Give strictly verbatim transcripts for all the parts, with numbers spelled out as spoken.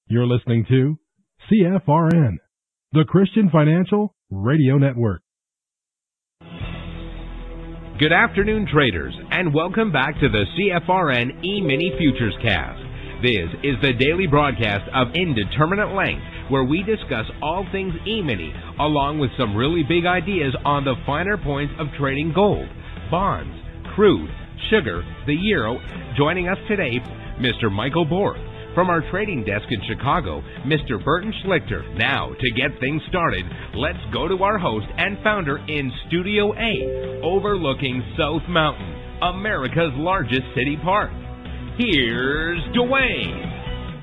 You're listening to C F R N, the Christian Financial Radio Network. Good afternoon, traders, and welcome back to the C F R N E-Mini Futures Cast. This is the daily broadcast of Indeterminate Length, where we discuss all things E-Mini, along with some really big ideas on the finer points of trading gold, bonds, crude, sugar, the euro. Joining us today, Mister Michael Borth. From our trading desk in Chicago, Mister Burton Schlichter. Now, to get things started, let's go to our host and founder in Studio A, overlooking South Mountain, America's largest city park. Here's Dwayne.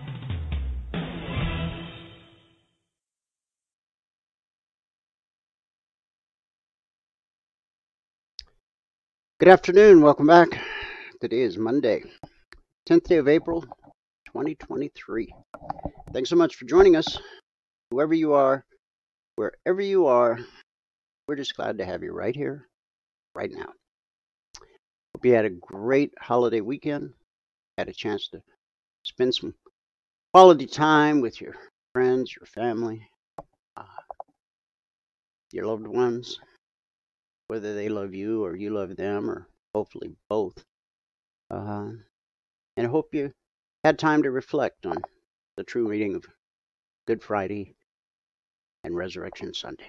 Good afternoon. Welcome back. Today is Monday, tenth day of April, twenty twenty-three. Thanks so much for joining us. Whoever you are, wherever you are, we're just glad to have you right here, right now. Hope you had a great holiday weekend, had a chance to spend some quality time with your friends, your family, uh, your loved ones, whether they love you or you love them, or hopefully both. Uh, and I hope you had time to reflect on the true meaning of Good Friday and Resurrection Sunday.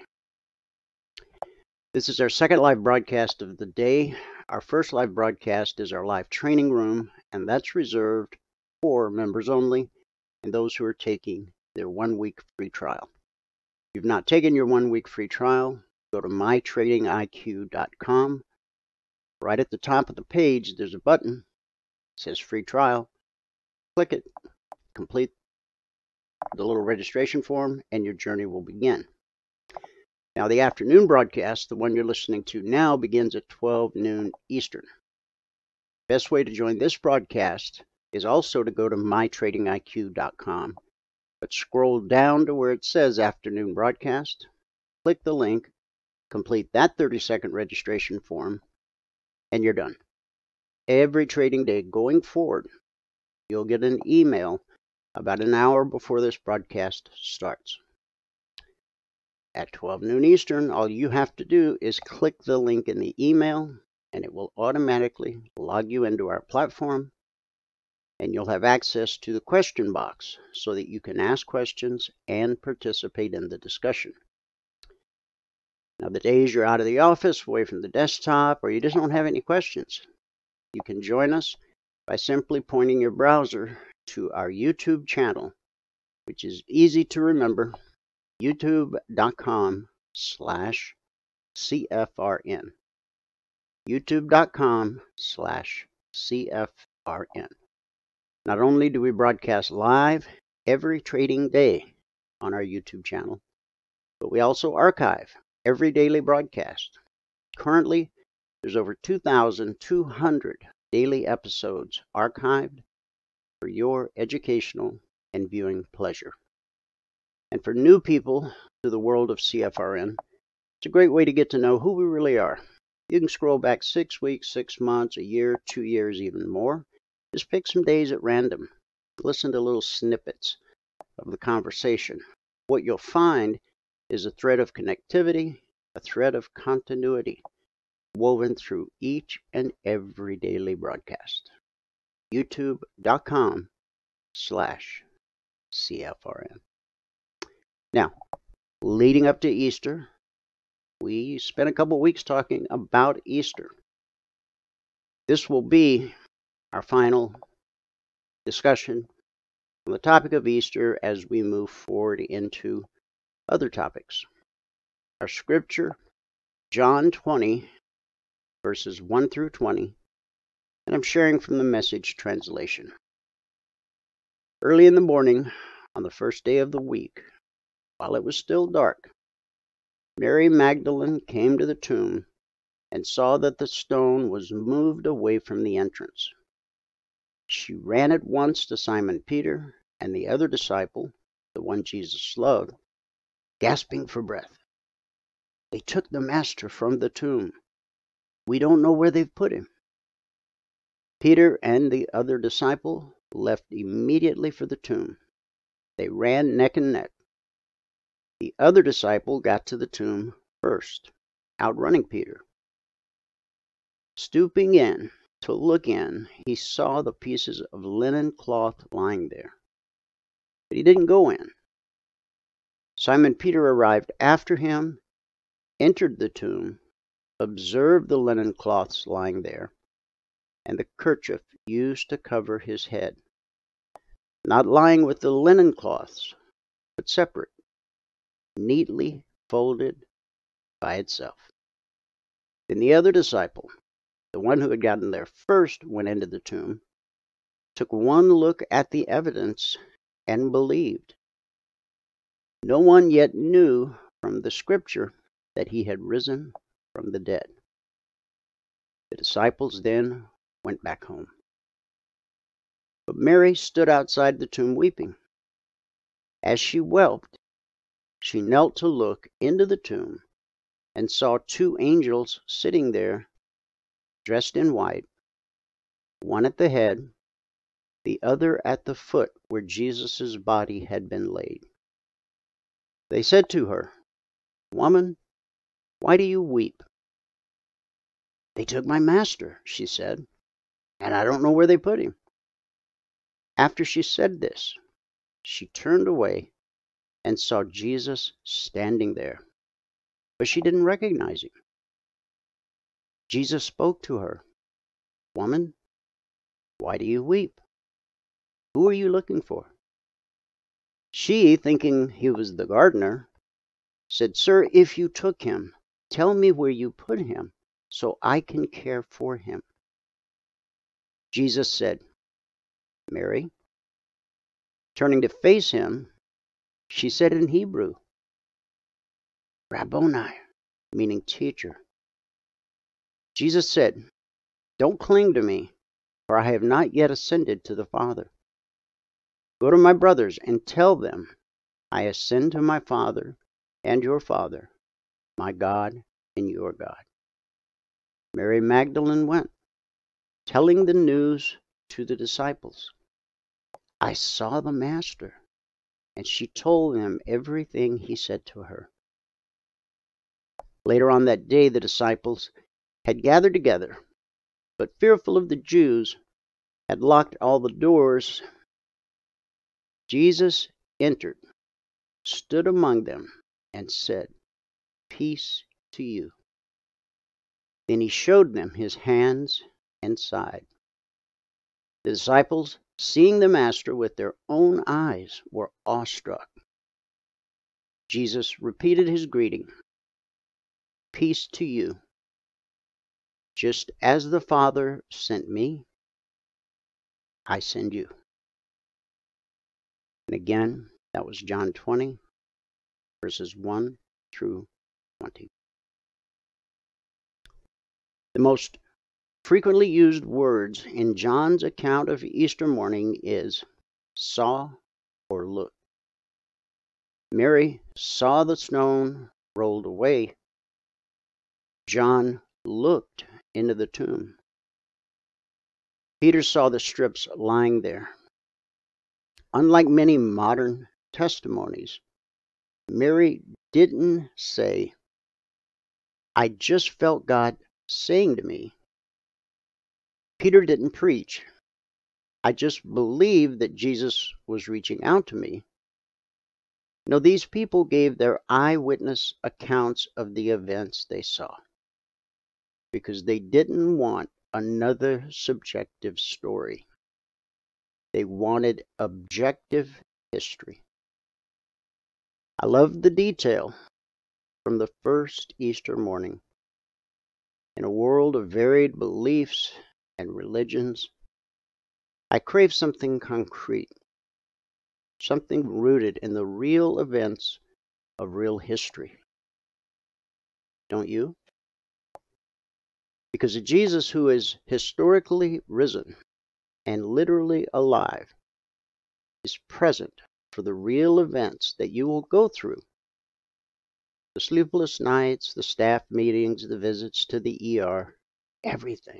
This is our second live broadcast of the day. Our first live broadcast is our live training room, and that's reserved for members only and those who are taking their one-week free trial. If you've not taken your one-week free trial, go to my trading I Q dot com. Right at the top of the page, there's a button that says free trial. Click it, complete the little registration form, and your journey will begin. Now, the afternoon broadcast, the one you're listening to now, begins at twelve noon Eastern. Best way to join this broadcast is also to go to my trading I Q dot com, but scroll down to where it says afternoon broadcast, click the link, complete that thirty second registration form, and you're done. Every trading day going forward, you'll get an email about an hour before this broadcast starts. At twelve noon Eastern, all you have to do is click the link in the email, and it will automatically log you into our platform, and you'll have access to the question box so that you can ask questions and participate in the discussion. Now, the days you're out of the office, away from the desktop, or you just don't have any questions, you can join us by simply pointing your browser to our YouTube channel, which is easy to remember, youtube.com slash CFRN. youtube.com slash CFRN. Not only do we broadcast live every trading day on our YouTube channel, but we also archive every daily broadcast. Currently, there's over two thousand two hundred daily episodes archived for your educational and viewing pleasure. And for new people to the world of C F R N, it's a great way to get to know who we really are. You can scroll back six weeks, six months, a year, two years, even more. Just pick some days at random. Listen to little snippets of the conversation. What you'll find is a thread of connectivity, a thread of continuity woven through each and every daily broadcast. youtube.com slash CFRN. Now, leading up to Easter, we spent a couple weeks talking about Easter. This will be our final discussion on the topic of Easter as we move forward into other topics. Our scripture, John twenty, verses one through twenty, and I'm sharing from the Message translation. Early in the morning, on the first day of the week, while it was still dark, Mary Magdalene came to the tomb and saw that the stone was moved away from the entrance. She ran at once to Simon Peter and the other disciple, the one Jesus loved, gasping for breath. They took the Master from the tomb. We don't know where they've put him. Peter and the other disciple left immediately for the tomb. They ran neck and neck. The other disciple got to the tomb first, outrunning Peter. Stooping in to look in, he saw the pieces of linen cloth lying there. But he didn't go in. Simon Peter arrived after him, entered the tomb, observed the linen cloths lying there, and the kerchief used to cover his head, not lying with the linen cloths, but separate, neatly folded by itself. Then the other disciple, the one who had gotten there first, went into the tomb, took one look at the evidence, and believed. No one yet knew from the scripture that he had risen from the dead. The disciples then went back home. But Mary stood outside the tomb weeping. As she wept, she knelt to look into the tomb and saw two angels sitting there, dressed in white, one at the head, the other at the foot where Jesus' body had been laid. They said to her, "Woman, why do you weep?" "They took my master," she said, "and I don't know where they put him." After she said this, she turned away and saw Jesus standing there, but she didn't recognize him. Jesus spoke to her, "Woman, why do you weep? Who are you looking for?" She, thinking he was the gardener, said, "Sir, if you took him, tell me where you put him, so I can care for him." Jesus said, "Mary." Turning to face him, she said in Hebrew, "Rabboni," meaning teacher. Jesus said, "Don't cling to me, for I have not yet ascended to the Father. Go to my brothers and tell them, I ascend to my Father and your Father, my God and your God." Mary Magdalene went, telling the news to the disciples. "I saw the Master," and she told them everything he said to her. Later on that day, the disciples had gathered together, but fearful of the Jews, had locked all the doors. Jesus entered, stood among them, and said, "Peace to you." Then he showed them his hands and side. The disciples, seeing the Master with their own eyes, were awestruck. Jesus repeated his greeting, "Peace to you. Just as the Father sent me, I send you." And again, that was John twenty, verses one through twenty. The most frequently used words in John's account of Easter morning is saw or looked. Mary saw the stone rolled away. John looked into the tomb. Peter saw the strips lying there. Unlike many modern testimonies, Mary didn't say, "I just felt God saying to me." Peter didn't preach, "I just believed that Jesus was reaching out to me." No, these people gave their eyewitness accounts of the events they saw because they didn't want another subjective story. They wanted objective history. I love the detail from the first Easter morning. In a world of varied beliefs and religions, I crave something concrete, something rooted in the real events of real history. Don't you? Because a Jesus who is historically risen and literally alive is present for the real events that you will go through. The sleepless nights, the staff meetings, the visits to the E R, everything.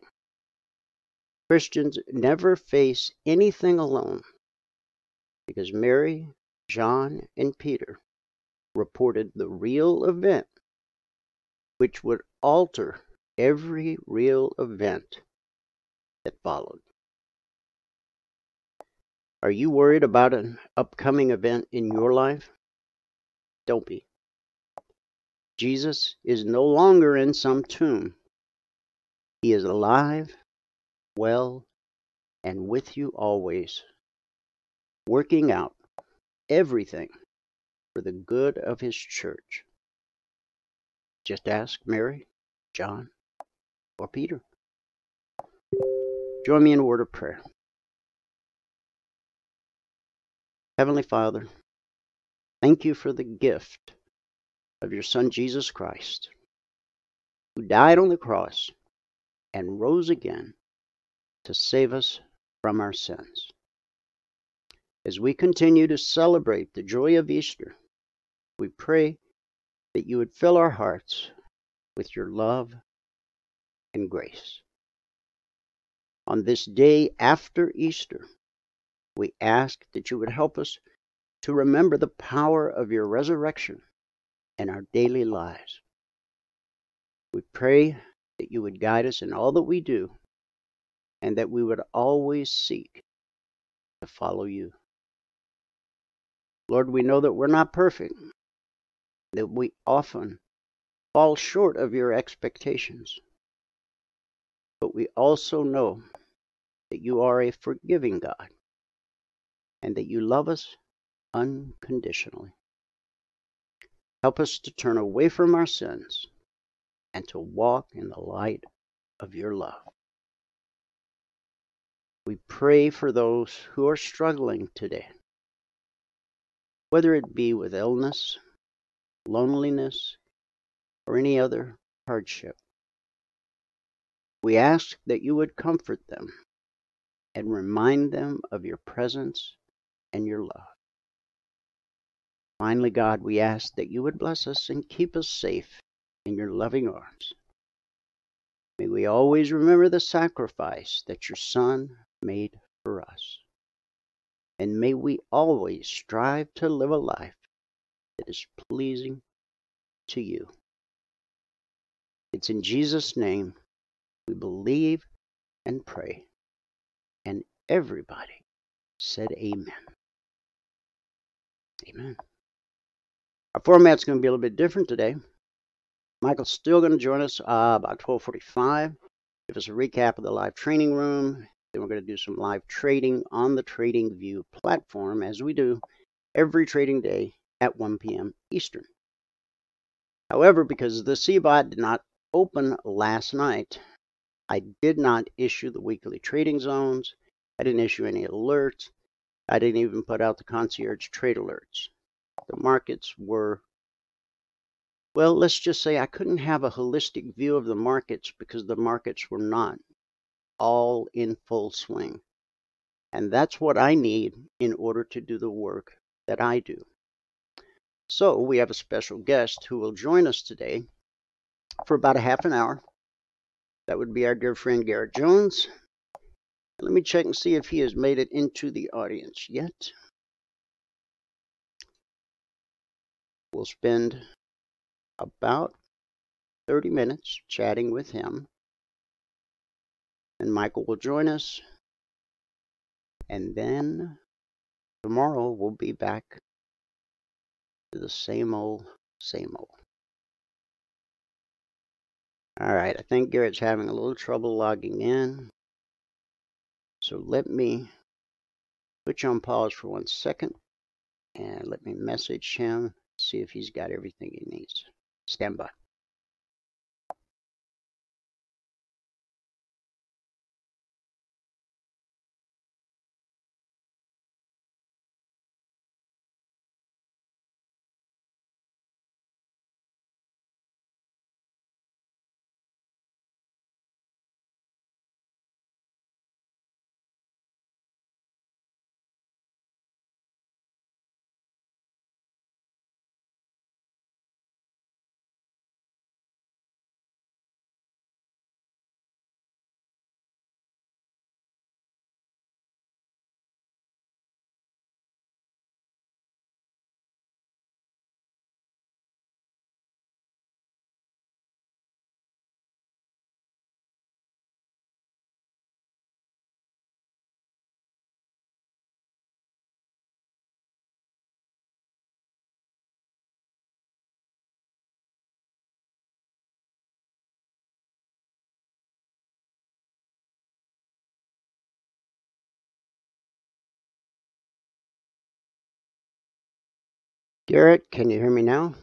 Christians never face anything alone because Mary John and Peter reported the real event, which would alter every real event that followed. Are you worried about an upcoming event in your life? Don't be. Jesus is no longer in some tomb. He is alive, well, and with you always, working out everything for the good of his church. Just ask Mary, John, or Peter. Join me in a word of prayer. Heavenly Father, thank you for the gift of your Son Jesus Christ, who died on the cross and rose again to save us from our sins. As we continue to celebrate the joy of Easter, we pray that you would fill our hearts with your love and grace. On this day after Easter, we ask that you would help us to remember the power of your resurrection in our daily lives. We pray that you would guide us in all that we do, and that we would always seek to follow you. Lord, we know that we're not perfect, that we often fall short of your expectations, but we also know that you are a forgiving God, and that you love us unconditionally. Help us to turn away from our sins and to walk in the light of your love. We pray for those who are struggling today, whether it be with illness, loneliness, or any other hardship. We ask that you would comfort them and remind them of your presence and your love. Finally, God, we ask that you would bless us and keep us safe in your loving arms. May we always remember the sacrifice that your Son made for us. And may we always strive to live a life that is pleasing to you. It's in Jesus' name we believe and pray. And everybody said amen. Amen. Our format's going to be a little bit different today. Michael's still going to join us uh, about twelve forty-five. Give us a recap of the live training room. Then we're going to do some live trading on the TradingView platform, as we do every trading day at one p.m. Eastern. However, because the C B O T did not open last night, I did not issue the weekly trading zones. I didn't issue any alerts. I didn't even put out the concierge trade alerts. The markets were, well, let's just say I couldn't have a holistic view of the markets because the markets were not all in full swing. And that's what I need in order to do the work that I do. So we have a special guest who will join us today for about a half an hour. That would be our dear friend Garrett Jones. Let me check and see if he has made it into the audience yet. We'll spend about thirty minutes chatting with him. And Michael will join us. And then tomorrow we'll be back to the same old, same old. All right, I think Garrett's having a little trouble logging in. So let me put you on pause for one second and let me message him, see if he's got everything he needs. Stand by. Garrett, can you hear me now?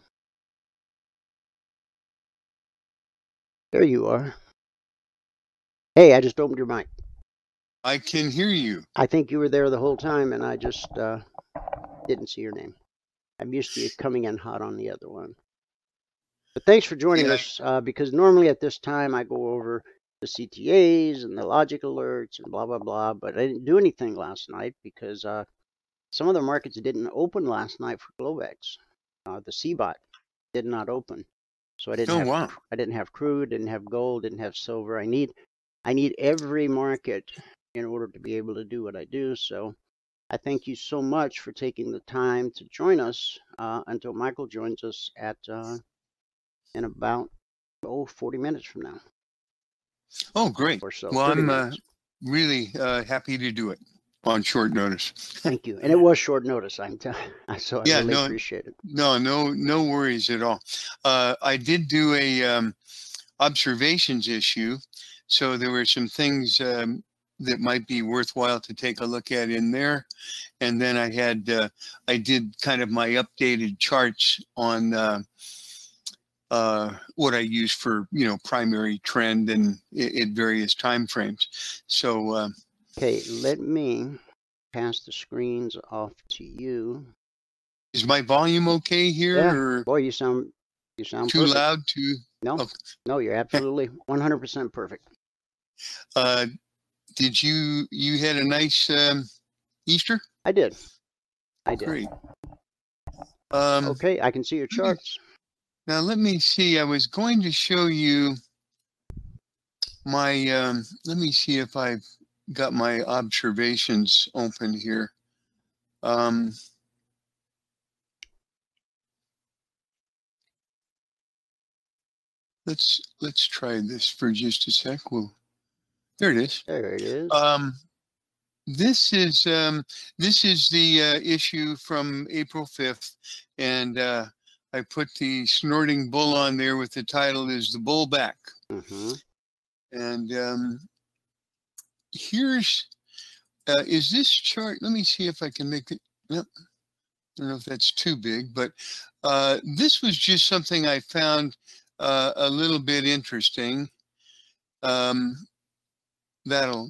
There you are. Hey, I just opened your mic. I can hear you. I think you were there the whole time, and I just uh, didn't see your name. I'm used to you coming in hot on the other one. But thanks for joining Yeah. us, uh, because normally at this time I go over the C T As and the logic alerts and blah, blah, blah, but I didn't do anything last night because uh, some of the markets didn't open last night for Globex. Uh, the C BOT did not open. So I didn't Oh, have wow. I didn't have crude, didn't have gold, didn't have silver. I need I need every market in order to be able to do what I do. So I thank you so much for taking the time to join us uh, until Michael joins us at uh, in about oh forty minutes from now Oh, great. or so. Well, thirty I'm uh, minutes. really uh, happy to do it on short notice. Thank you. And it was short notice. I'm t- so I Yeah, really no- appreciate it. No, no, no worries at all. Uh, I did do a um, observations issue, so there were some things um, that might be worthwhile to take a look at in there. And then I had, uh, I did kind of my updated charts on uh, uh, what I use for, you know, primary trend and at various time frames. So, uh, Okay, let me pass the screens off to you. is my volume okay here, Yeah. or Boy, you sound you sound too perfect. loud? Too? No, Oh. no, you're absolutely one hundred percent perfect. Uh, did you you had a nice um, Easter? I did. I did. Great. Um, Okay, I can see your charts. Now let me see. I was going to show you my. Um, let me see if I've got my observations open here. Um, let's let's try this for just a sec. Well, there it is. There it is. Um, this is um, this is the uh, issue from April fifth, and uh, I put the snorting bull on there with the title is the bull back. Mm-hmm. And um, here's uh, is this chart? Let me see if I can make it. Yep. I don't know if that's too big, but uh, this was just something I found uh, a little bit interesting. Um, that'll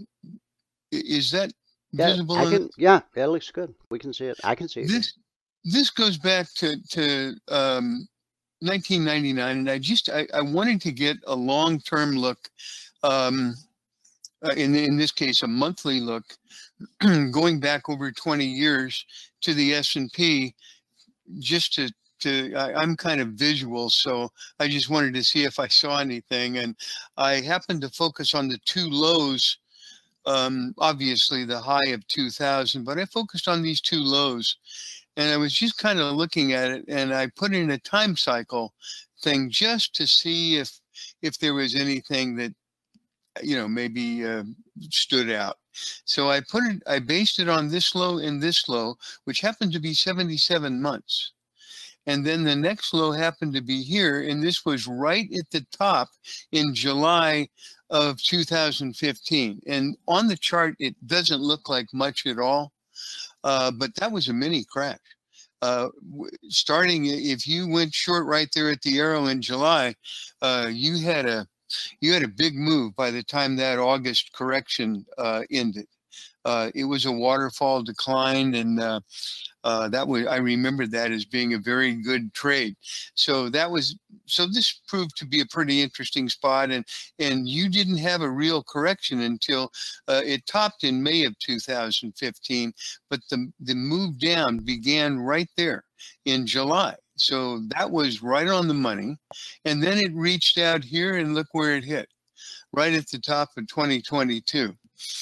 is that Yeah, visible? I in can. Yeah, that looks good. We can see it. I can see it. this this goes back to to um, nineteen ninety-nine, and I just I, I wanted to get a long-term look, um, uh, in in this case a monthly look, going back over twenty years to the S and P, just to to I, I'm kind of visual, so I just wanted to see if I saw anything, and I happened to focus on the two lows. Um, obviously the high of two thousand, but I focused on these two lows, and I was just kind of looking at it, and I put in a time cycle thing just to see if if there was anything that, you know, maybe uh, stood out. So I put it, I based it on this low and this low, which happened to be seventy-seven months. And then the next low happened to be here, and this was right at the top in July of two thousand fifteen. And on the chart, it doesn't look like much at all, uh, but that was a mini crash. Uh, starting, if you went short right there at the arrow in July, uh, you had a you had a big move by the time that August correction uh, ended. Uh, it was a waterfall decline, and uh, uh, that was, I remember that as being a very good trade. So that was, so this proved to be a pretty interesting spot, and and you didn't have a real correction until uh, it topped in May of two thousand fifteen, but the the move down began right there in July. So that was right on the money, and then it reached out here, and look where it hit, right at the top of twenty twenty-two.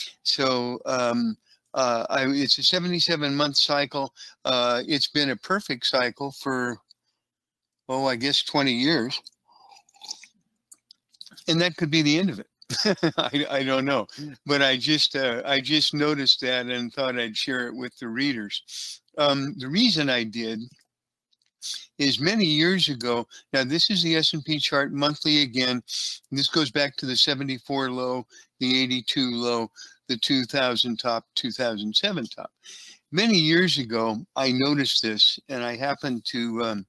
So um, uh, I, it's a seventy-seven month cycle. Uh, it's been a perfect cycle for, oh, I guess twenty years. And that could be the end of it. I, I don't know. But I just, uh, I just noticed that and thought I'd share it with the readers. Um, the reason I did is many years ago. Now this is the S and P chart monthly again. This goes back to the seventy-four low, the eighty-two low, the two thousand top, two thousand seven top. many years ago, I noticed this, and I happened to um,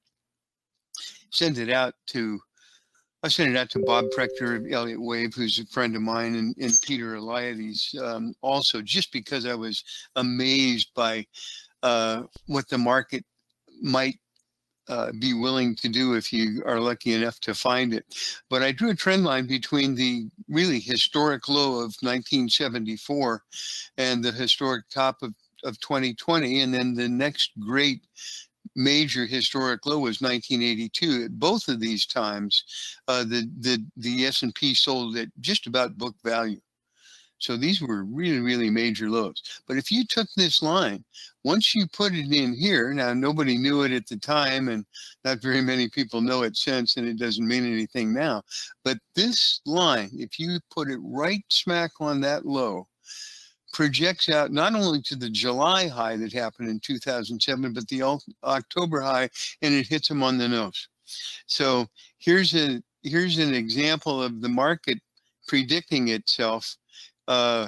send it out to, I sent it out to Bob Prechter of Elliott Wave, who's a friend of mine, and, and Peter Eliades um, also, just because I was amazed by uh, what the market might uh, be willing to do if you are lucky enough to find it. But I drew a trend line between the really historic low of nineteen seventy-four and the historic top of, of twenty twenty, and then the next great major historic low was nineteen eighty-two. At both of these times, uh, the the the S and P sold at just about book value. So these were really, really major lows. But if you took this line, once you put it in here, now nobody knew it at the time, and not very many people know it since, and it doesn't mean anything now. But this line, if you put it right smack on that low, projects out not only to the July high that happened in two thousand seven, but the October high, and it hits them on the nose. So here's a here's an example of the market predicting itself. Uh,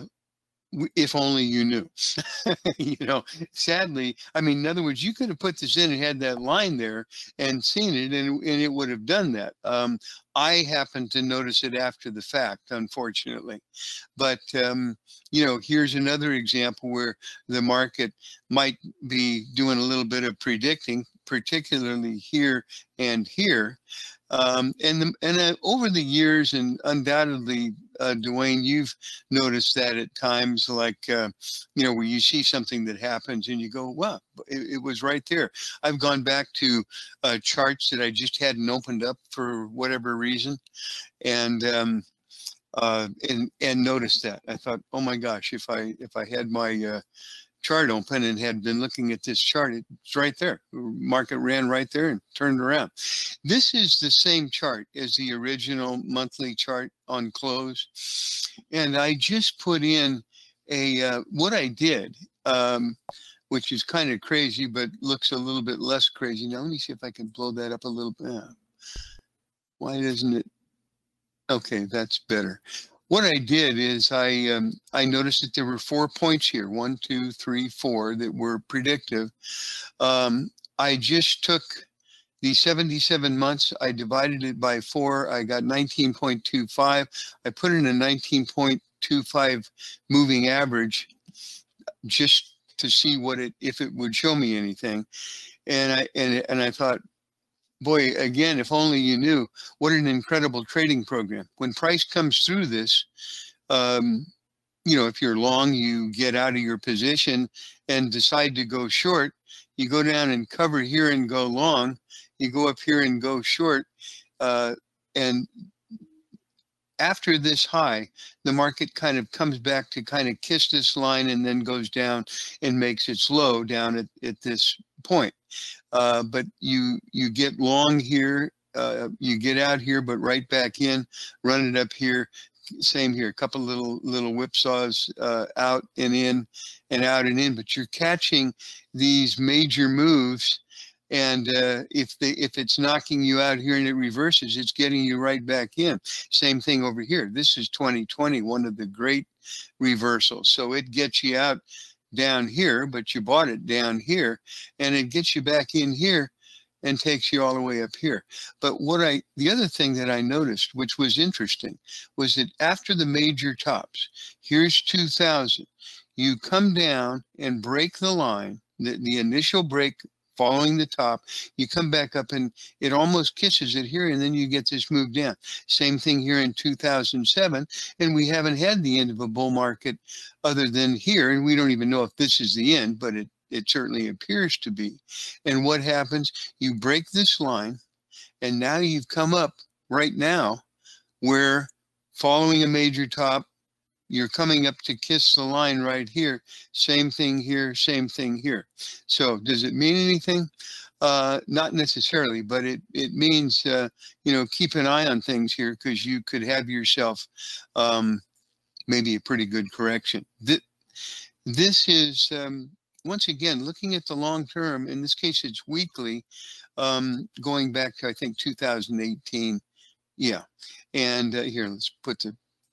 if only you knew. You know, sadly, I mean, in other words, you could have put this in and had that line there and seen it, and, and it would have done that. Um, I happened to notice it after the fact, unfortunately. But, um, you know, here's another example where the market might be doing a little bit of predicting, particularly here and here. Um, and the, and uh, over the years, and undoubtedly, uh, Dwayne, you've noticed that at times, like, uh, you know, where you see something that happens and you go, wow, it, it was right there. I've gone back to uh, charts that I just hadn't opened up for whatever reason, and um, uh, and and noticed that. I thought, oh my gosh, if I if I had my uh, chart open and had been looking at this chart, it's right there. Market ran right there and turned around. This is the same chart as the original monthly chart on close. And I just put in a, uh, what I did, um, which is kind of crazy, but looks a little bit less crazy. Now, let me see if I can blow that up a little bit. Why doesn't it? Okay, that's better. What I did is I um, I noticed that there were four points here, one, two, three, four, that were predictive. Um, I just took the seventy-seven months, I divided it by four, I got nineteen point two five. I put in a nineteen point two five moving average just to see what it, if it would show me anything. And I, and, and I thought, boy, again, if only you knew, what an incredible trading program. When price comes through this, um, you know, if you're long, you get out of your position and decide to go short. You go down and cover here and go long. You go up here and go short. Uh, and after this high, the market kind of comes back to kind of kiss this line and then goes down and makes its low down at, at this point. Uh, but you you get long here, uh, you get out here, but right back in, run it up here. Same here, a couple little little whipsaws uh, out and in and out and in. But you're catching these major moves, and uh, if they if it's knocking you out here and it reverses, it's getting you right back in. Same thing over here. This is twenty twenty, one of the great reversals. So it gets you out down here, but you bought it down here, and it gets you back in here and takes you all the way up here. But what I, the other thing that I noticed, which was interesting, was that after the major tops, here's two thousand, you come down and break the line, the, the initial break following the top, you come back up and it almost kisses it here, and then you get this move down. Same thing here in two thousand seven, and we haven't had the end of a bull market other than here, and we don't even know if this is the end, but it, it certainly appears to be. And what happens? You break this line, and now you've come up right now where following a major top, you're coming up to kiss the line right here. Same thing here, same thing here. So does it mean anything? Uh, not necessarily, but it, it means, uh, you know, keep an eye on things here, because you could have yourself um, maybe a pretty good correction. This, this is, um, once again, looking at the long term. In this case, it's weekly, um, going back to, I think, two thousand eighteen. Yeah. And uh, here, let's put the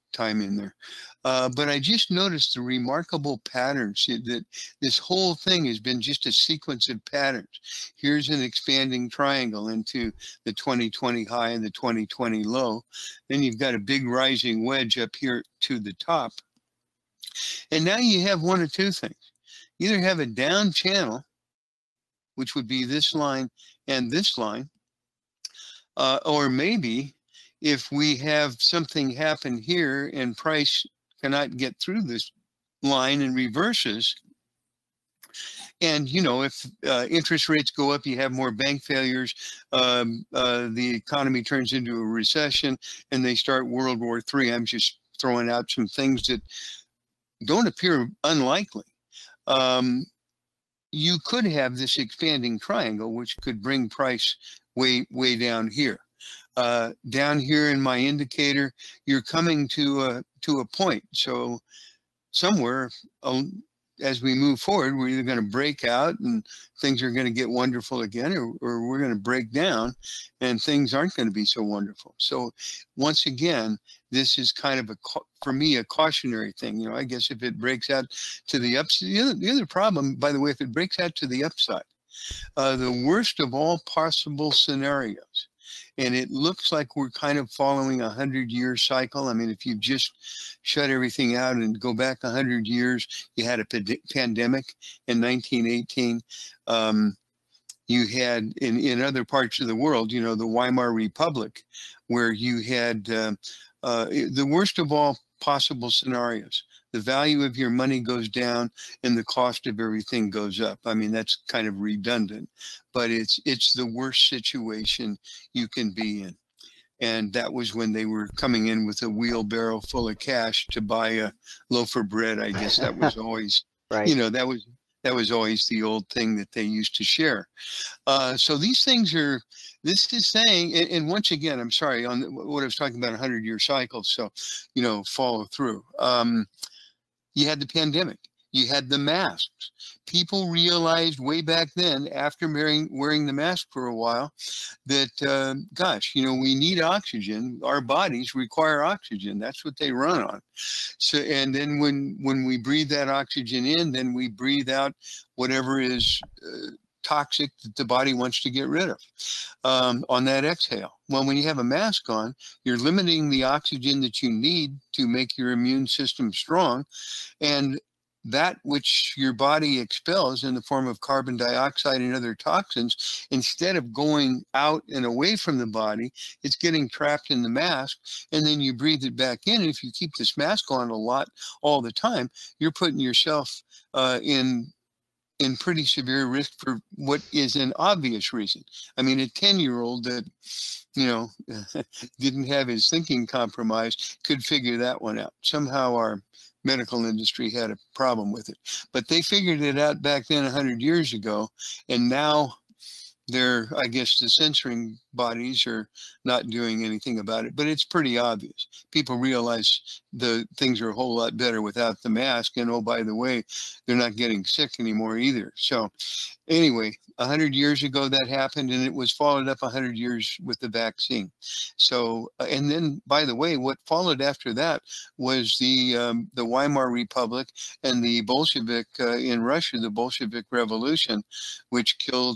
time in there. Uh, but I just noticed the remarkable patterns that this whole thing has been just a sequence of patterns. Here's an expanding triangle into the twenty twenty high and the twenty twenty low. Then you've got a big rising wedge up here to the top. And now you have one of two things. You either have a down channel, which would be this line and this line, uh, or maybe if we have something happen here and price cannot get through this line and reverses. And, you know, if uh, interest rates go up, you have more bank failures, um, uh, the economy turns into a recession, and they start World War Three. I'm just throwing out some things that don't appear unlikely. Um, you could have this expanding triangle, which could bring price way, way down here. Uh, down here in my indicator, you're coming to a to a point. So somewhere um, as we move forward, we're either going to break out and things are going to get wonderful again, or, or we're going to break down and things aren't going to be so wonderful. So once again, this is kind of a, for me, a cautionary thing. You know, I guess if it breaks out to the upside, the other, the other problem, by the way, if it breaks out to the upside, uh, the worst of all possible scenarios, and it looks like we're kind of following a hundred-year cycle. I mean, if you just shut everything out and go back a hundred years, you had a pandemic in nineteen eighteen. Um, you had in, in other parts of the world, you know, the Weimar Republic, where you had uh, uh, the worst of all possible scenarios. The value of your money goes down and the cost of everything goes up. I mean, that's kind of redundant, but it's it's the worst situation you can be in. And that was when they were coming in with a wheelbarrow full of cash to buy a loaf of bread. I guess that was always, right. you know, that was that was always the old thing that they used to share. Uh, so these things are, this is saying, and, and once again, I'm sorry, on what I was talking about, a hundred-year cycles, so, you know, follow through. Um, You had the pandemic. You had the masks. People realized way back then, after wearing, wearing the mask for a while, that, uh, gosh, you know, we need oxygen. Our bodies require oxygen. That's what they run on. So, and then when, when we breathe that oxygen in, then we breathe out whatever is uh, toxic that the body wants to get rid of um, on that exhale. Well, when you have a mask on, you're limiting the oxygen that you need to make your immune system strong. And that which your body expels in the form of carbon dioxide and other toxins, instead of going out and away from the body, it's getting trapped in the mask, and then you breathe it back in. And if you keep this mask on a lot all the time, you're putting yourself uh, in in pretty severe risk for what is an obvious reason. I mean, a ten-year-old that, you know, didn't have his thinking compromised could figure that one out. Somehow our medical industry had a problem with it. But they figured it out back then a hundred years ago, and now they're, I guess, the censoring bodies are not doing anything about it, but it's pretty obvious. People realize the things are a whole lot better without the mask, and oh, by the way, they're not getting sick anymore either. So anyway, a hundred years ago that happened, and it was followed up a hundred years with the vaccine. So, and then, by the way, what followed after that was the um, the Weimar Republic and the Bolshevik uh, in Russia, the Bolshevik Revolution, which killed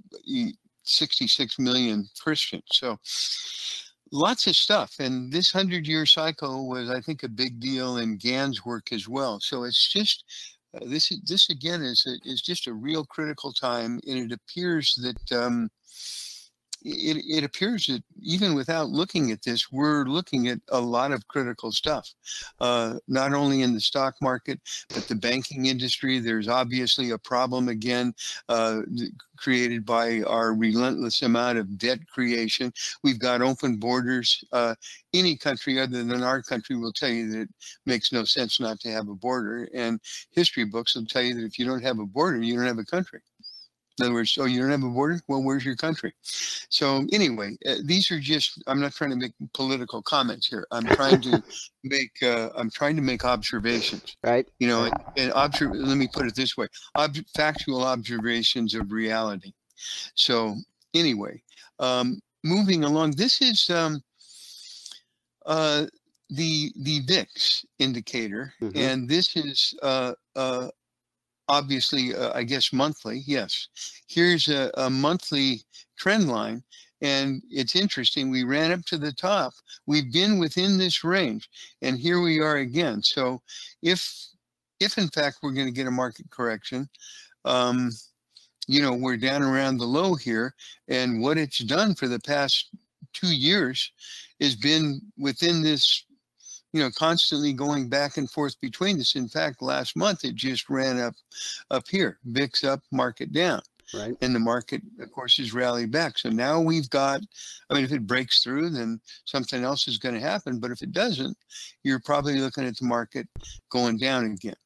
sixty-six million Christians. So lots of stuff. And this hundred-year cycle was, I think, a big deal in Gann's work as well. So it's just, uh, this, this again is, a, is just a real critical time. And it appears that, um, it, it appears that even without looking at this, we're looking at a lot of critical stuff, uh, not only in the stock market, but the banking industry. There's obviously a problem again, uh, created by our relentless amount of debt creation. We've got open borders. Uh, any country other than our country will tell you that it makes no sense not to have a border. And history books will tell you that if you don't have a border, you don't have a country. In other words, oh, you don't have a border? Well, where's your country? So anyway, uh, these are just, I'm not trying to make political comments here. I'm trying to make, uh, I'm trying to make observations. Right. You know, and, and observe, let me put it this way, ob factual observations of reality. So anyway, um, moving along, this is, um, uh, the the V I X indicator, Mhm. and this is uh, uh, obviously, uh, I guess, monthly. Yes, here's a, a monthly trend line, and it's interesting. We ran up to the top. We've been within this range, and here we are again. So, if if in fact we're going to get a market correction, um, you know, we're down around the low here, and what it's done for the past two years has been within this, you know, constantly going back and forth between this. In fact, last month it just ran up up here, V I X up, market down. Right. And the market, of course, is rallied back. So now we've got, I mean, if it breaks through, then something else is going to happen. But if it doesn't, you're probably looking at the market going down again.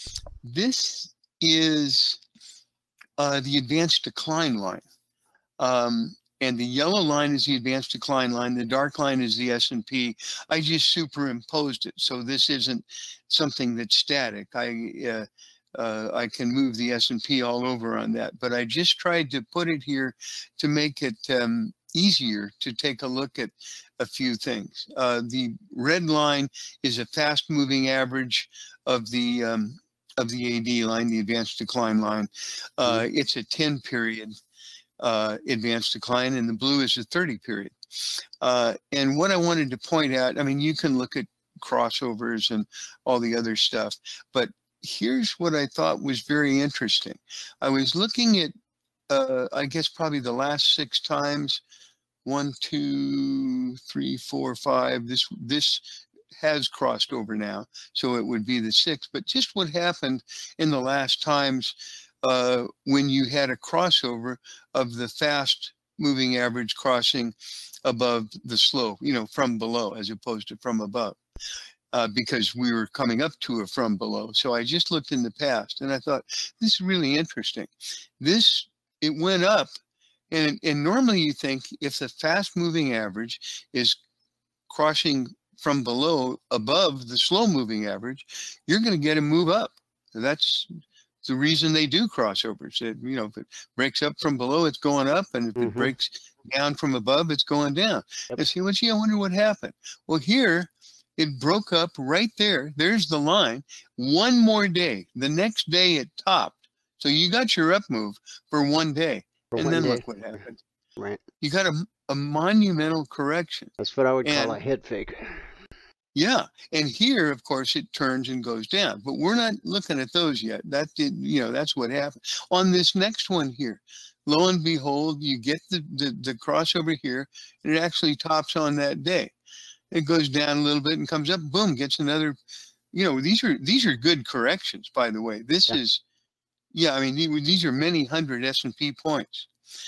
This is uh, the advanced decline line. Um, And the yellow line is the advanced decline line. The dark line is the S and P. I just superimposed it, so this isn't something that's static. I uh, uh, I can move the S and P all over on that, but I just tried to put it here to make it um, easier to take a look at a few things. Uh, the red line is a fast-moving average of the um, of the A D line, the advanced decline line. Uh, it's a ten period. Uh, advanced decline, and the blue is a thirty period. Uh, and what I wanted to point out, I mean, you can look at crossovers and all the other stuff, but here's what I thought was very interesting. I was looking at, uh, I guess, probably the last six times, one, two, three, four, five, this, this has crossed over now, so it would be the sixth, but just what happened in the last times Uh, when you had a crossover of the fast moving average crossing above the slow, you know, from below as opposed to from above, uh, because we were coming up to a from below. So I just looked in the past and I thought, this is really interesting. This, it went up, and, and normally you think if the fast moving average is crossing from below above the slow moving average, you're going to get a move up. That's the reason they do crossovers. It, you know, if it breaks up from below, it's going up, and if Mhm. it breaks down from above, it's going down. Yep. And see, well, gee, I wonder what happened. Well, here it broke up right there. There's the line. One more day. The next day it topped. So you got your up move for one day, For and one then day. look what happened. Right. You got a, a monumental correction. That's what I would call And- a head fake. Yeah, and here, of course, it turns and goes down, but we're not looking at those yet. That did, you know, that's what happened. On this next one here, lo and behold, you get the, the, the crossover here, and it actually tops on that day. It goes down a little bit and comes up, boom, gets another, you know, these are, these are good corrections, by the way. This Yeah. is, yeah, I mean, these are many hundred S and P points.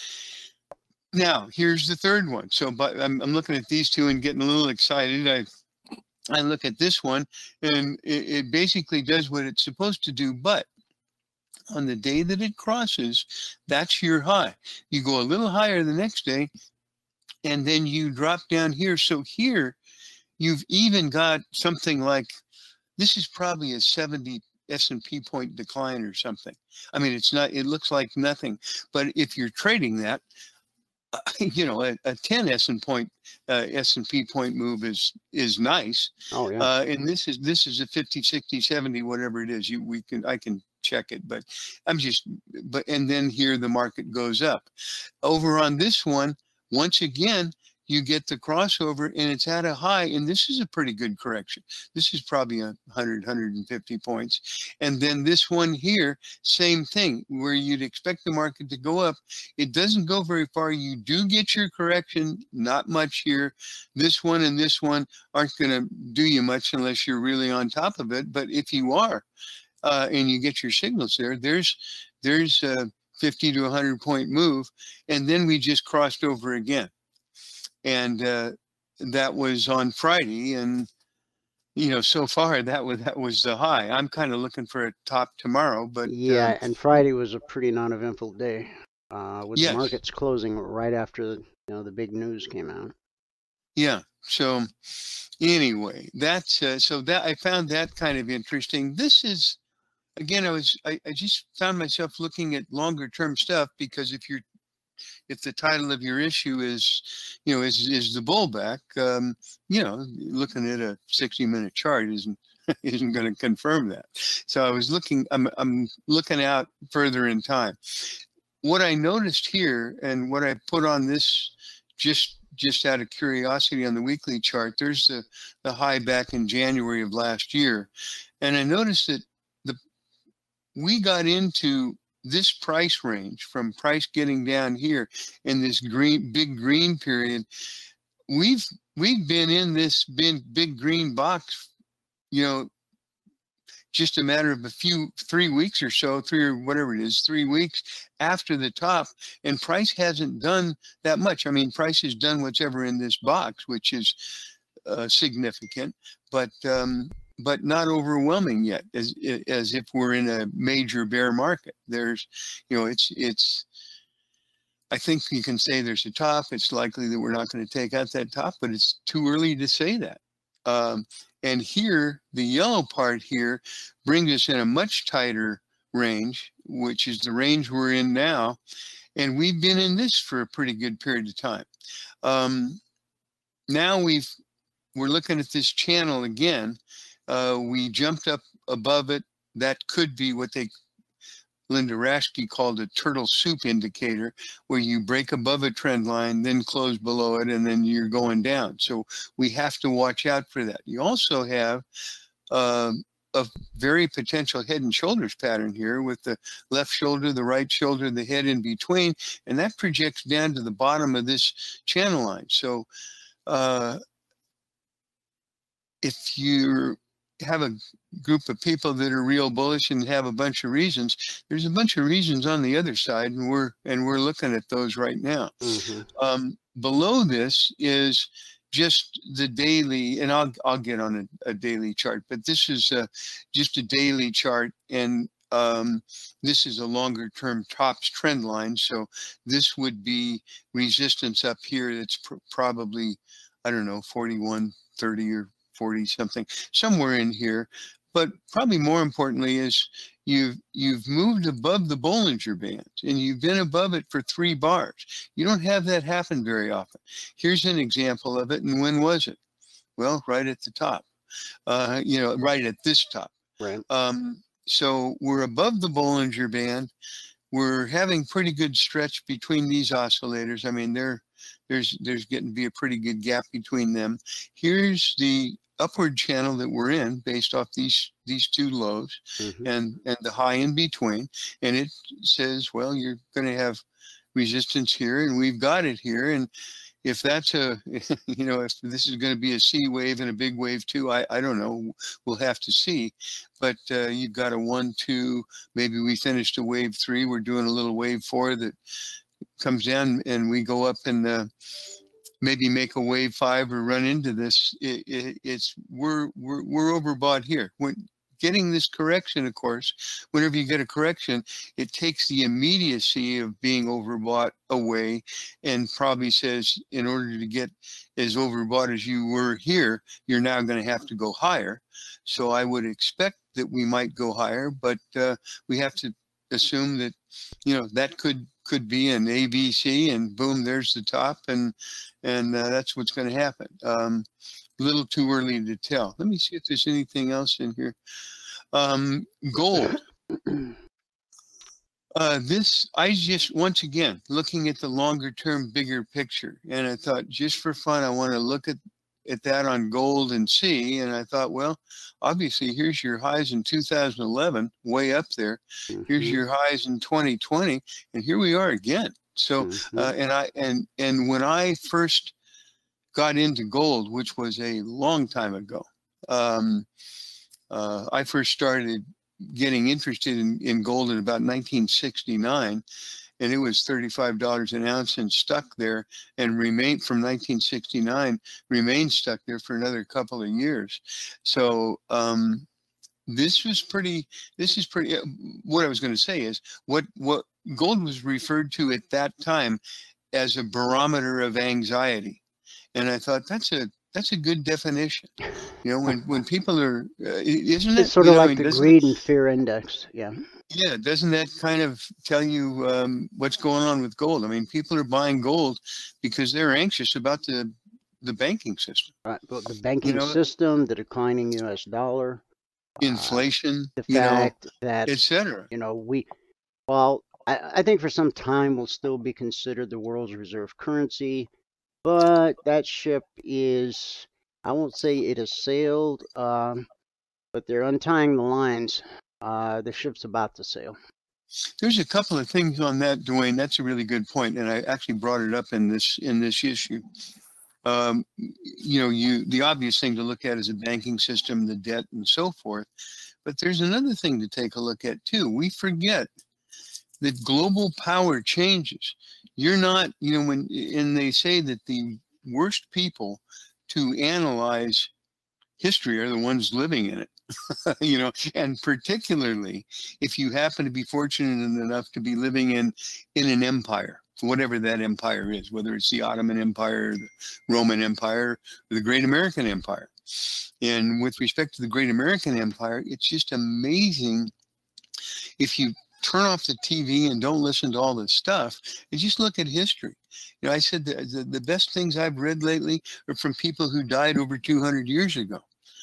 Now, here's the third one. So but I'm, I'm looking at these two and getting a little excited. I I look at this one, and it, it basically does what it's supposed to do, but on the day that it crosses, that's your high. You go a little higher the next day, and then you drop down here. So here, you've even got something like, this is probably a seventy S and P point decline or something. I mean, it's not, it looks like nothing, but if you're trading that, uh, you know, a, a ten S and point uh, S and P point move is is nice. Oh yeah. Uh, and this is this is a fifty, sixty, seventy, whatever it is. You we can I can check it, but I'm just but and then here the market goes up. Over on this one, once again, you get the crossover and it's at a high, and this is a pretty good correction. This is probably a hundred, hundred fifty points. And then this one here, same thing, where you'd expect the market to go up. It doesn't go very far. You do get your correction, not much here. This one and this one aren't going to do you much unless you're really on top of it. But if you are, uh, and you get your signals there, there's, there's a fifty to a hundred point move. And then we just crossed over again. And uh, that was on Friday, and you know, so far that was that was the high. I'm kind of looking for a top tomorrow, but Yeah, uh, and Friday was a pretty non-eventful day, uh, with Yes. the markets closing right after you know the big news came out. yeah. So anyway, that's uh, so that I found that kind of interesting. This is again, I was I, I just found myself looking at longer term stuff, because if you're if the title of your issue is, you know, is is the bullback, um, you know, looking at a sixty minute chart isn't isn't going to confirm that. So I was looking, I'm I'm looking out further in time. What I noticed here, and what I put on this just just out of curiosity on the weekly chart, there's the the high back in January of last year, and I noticed that the we got into this price range from price getting down here in this green big green period. We've we've been in this big big green box, you know, just a matter of a few three weeks or so, three or whatever it is, three weeks after the top, and price hasn't done that much. I mean, price has done whatever in this box, which is uh, significant, but um, but not overwhelming yet, as as if we're in a major bear market. There's, you know, it's it's. I think you can say there's a top. It's likely that we're not going to take out that top, but it's too early to say that. Um, and here, the yellow part here brings us in a much tighter range, which is the range we're in now. And we've been in this for a pretty good period of time. Um, now we've, we're looking at this channel again. Uh, we jumped up above it. That could be what they, Linda Raschke called a turtle soup indicator, where you break above a trend line, then close below it, and then you're going down. So we have to watch out for that. You also have uh, a very potential head and shoulders pattern here, with the left shoulder, the right shoulder, the head in between, and that projects down to the bottom of this channel line. So uh, if you have a group of people that are real bullish and have a bunch of reasons, there's a bunch of reasons on the other side, and we're and we're looking at those right now. Mm-hmm. Um, below this is just the daily, and I'll I'll get on a, a daily chart, but this is a, just a daily chart, and um, this is a longer term tops trend line. So this would be resistance up here. That's pr probably, I don't know, forty-one thirty or forty something, somewhere in here. But probably more importantly is you've you've moved above the Bollinger Band, and you've been above it for three bars. You don't have that happen very often. Here's an example of it. And when was it? Well, right at the top, uh, you know, right at this top. Right. Um, so we're above the Bollinger Band. We're having pretty good stretch between these oscillators. I mean, they're there's there's getting to be a pretty good gap between them. Here's the upward channel that we're in based off these these two lows, mm-hmm. and and the high in between, and it says, well, you're going to have resistance here, and we've got it here. And if that's a, you know, if this is going to be a C wave and a big wave too, I I don't know, we'll have to see. But uh, you've got a one two, maybe we finished a wave three, we're doing a little wave four that comes down, and we go up and uh, maybe make a wave five or run into this. It, it, it's we're we're we're overbought here. When getting this correction, of course, whenever you get a correction, it takes the immediacy of being overbought away, and probably says, in order to get as overbought as you were here, you're now going to have to go higher. So I would expect that we might go higher, but uh, we have to assume that, you know, that could could be an A B C, and boom, there's the top, and and uh, that's what's going to happen. Um, a little too early to tell. Let me see if there's anything else in here. Um, gold. Uh, this, I just, once again, looking at the longer term, bigger picture, and I thought, just for fun, I want to look at at that on gold and see, and I thought, well, obviously here's your highs in two thousand eleven, way up there. Mm-hmm. Here's your highs in twenty twenty, and here we are again. So, mm-hmm. uh, and I and and when I first got into gold, which was a long time ago, um, uh, I first started getting interested in, in gold in about nineteen sixty-nine. And it was thirty-five dollars an ounce and stuck there, and remained from nineteen sixty-nine, remained stuck there for another couple of years. So um, this was pretty, this is pretty, uh, what I was going to say is, what, what gold was referred to at that time as a barometer of anxiety. And I thought, that's a, that's a good definition. You know, when, when people are, uh, isn't it? It's sort of you know, like the greed and fear index. Yeah. Yeah, doesn't that kind of tell you um, what's going on with gold? I mean, people are buying gold because they're anxious about the the banking system. Right, but the You banking know, system, the declining U S dollar, uh, inflation, the you know, fact that, et cetera. you know, we, well, I, I think for some time will still be considered the world's reserve currency, but that ship is, I won't say it has sailed, um, but they're untying the lines. Uh, the ship's about to sail. There's a couple of things on that, Dwayne. That's a really good point, and I actually brought it up in this in this issue. Um, you know, you the obvious thing to look at is the banking system, the debt, and so forth. But there's another thing to take a look at too. We forget that global power changes. You're not, you know, when and they say that the worst people to analyze history are the ones living in it. You know, and particularly if you happen to be fortunate enough to be living in in an empire, whatever that empire is, whether it's the Ottoman Empire, the Roman Empire, or the Great American Empire. And with respect to the Great American Empire, it's just amazing if you turn off the T V and don't listen to all this stuff and just look at history. You know, I said the, the, the best things I've read lately are from people who died over two hundred years ago.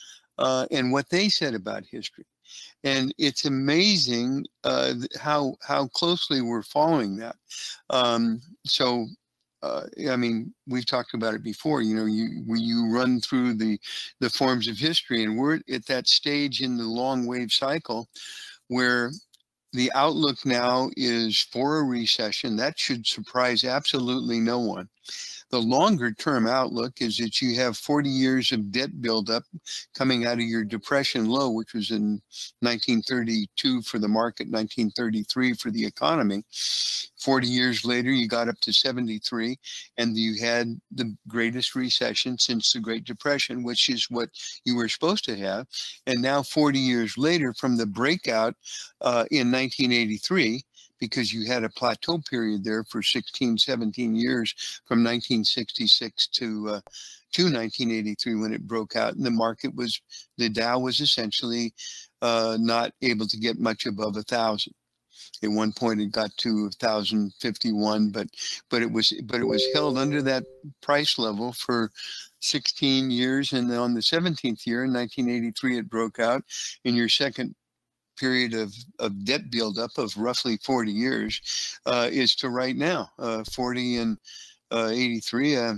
Uh, and what they said about history. And it's amazing uh, how how closely we're following that. Um, so, uh, I mean, we've talked about it before. You know, you you run through the the forms of history, and we're at that stage in the long wave cycle where the outlook now is for a recession. That should surprise absolutely no one. The longer term outlook is that you have forty years of debt buildup coming out of your depression low, which was in nineteen thirty-two for the market, nineteen thirty-three for the economy. forty years later, you got up to seventy-three, and you had the greatest recession since the Great Depression, which is what you were supposed to have. And now forty years later, from the breakout uh, in nineteen eighty-three, because you had a plateau period there for sixteen, seventeen years from nineteen sixty-six to uh, to nineteen eighty-three when it broke out, and the market was, the Dow was essentially uh, not able to get much above a thousand. At one point, it got to one thousand fifty-one, but but it was but it was held under that price level for sixteen years, and on the seventeenth year in nineteen eighty-three, it broke out. In your second period of, of debt buildup of roughly forty years uh, is to right now. Uh, forty and uh, eighty-three, uh,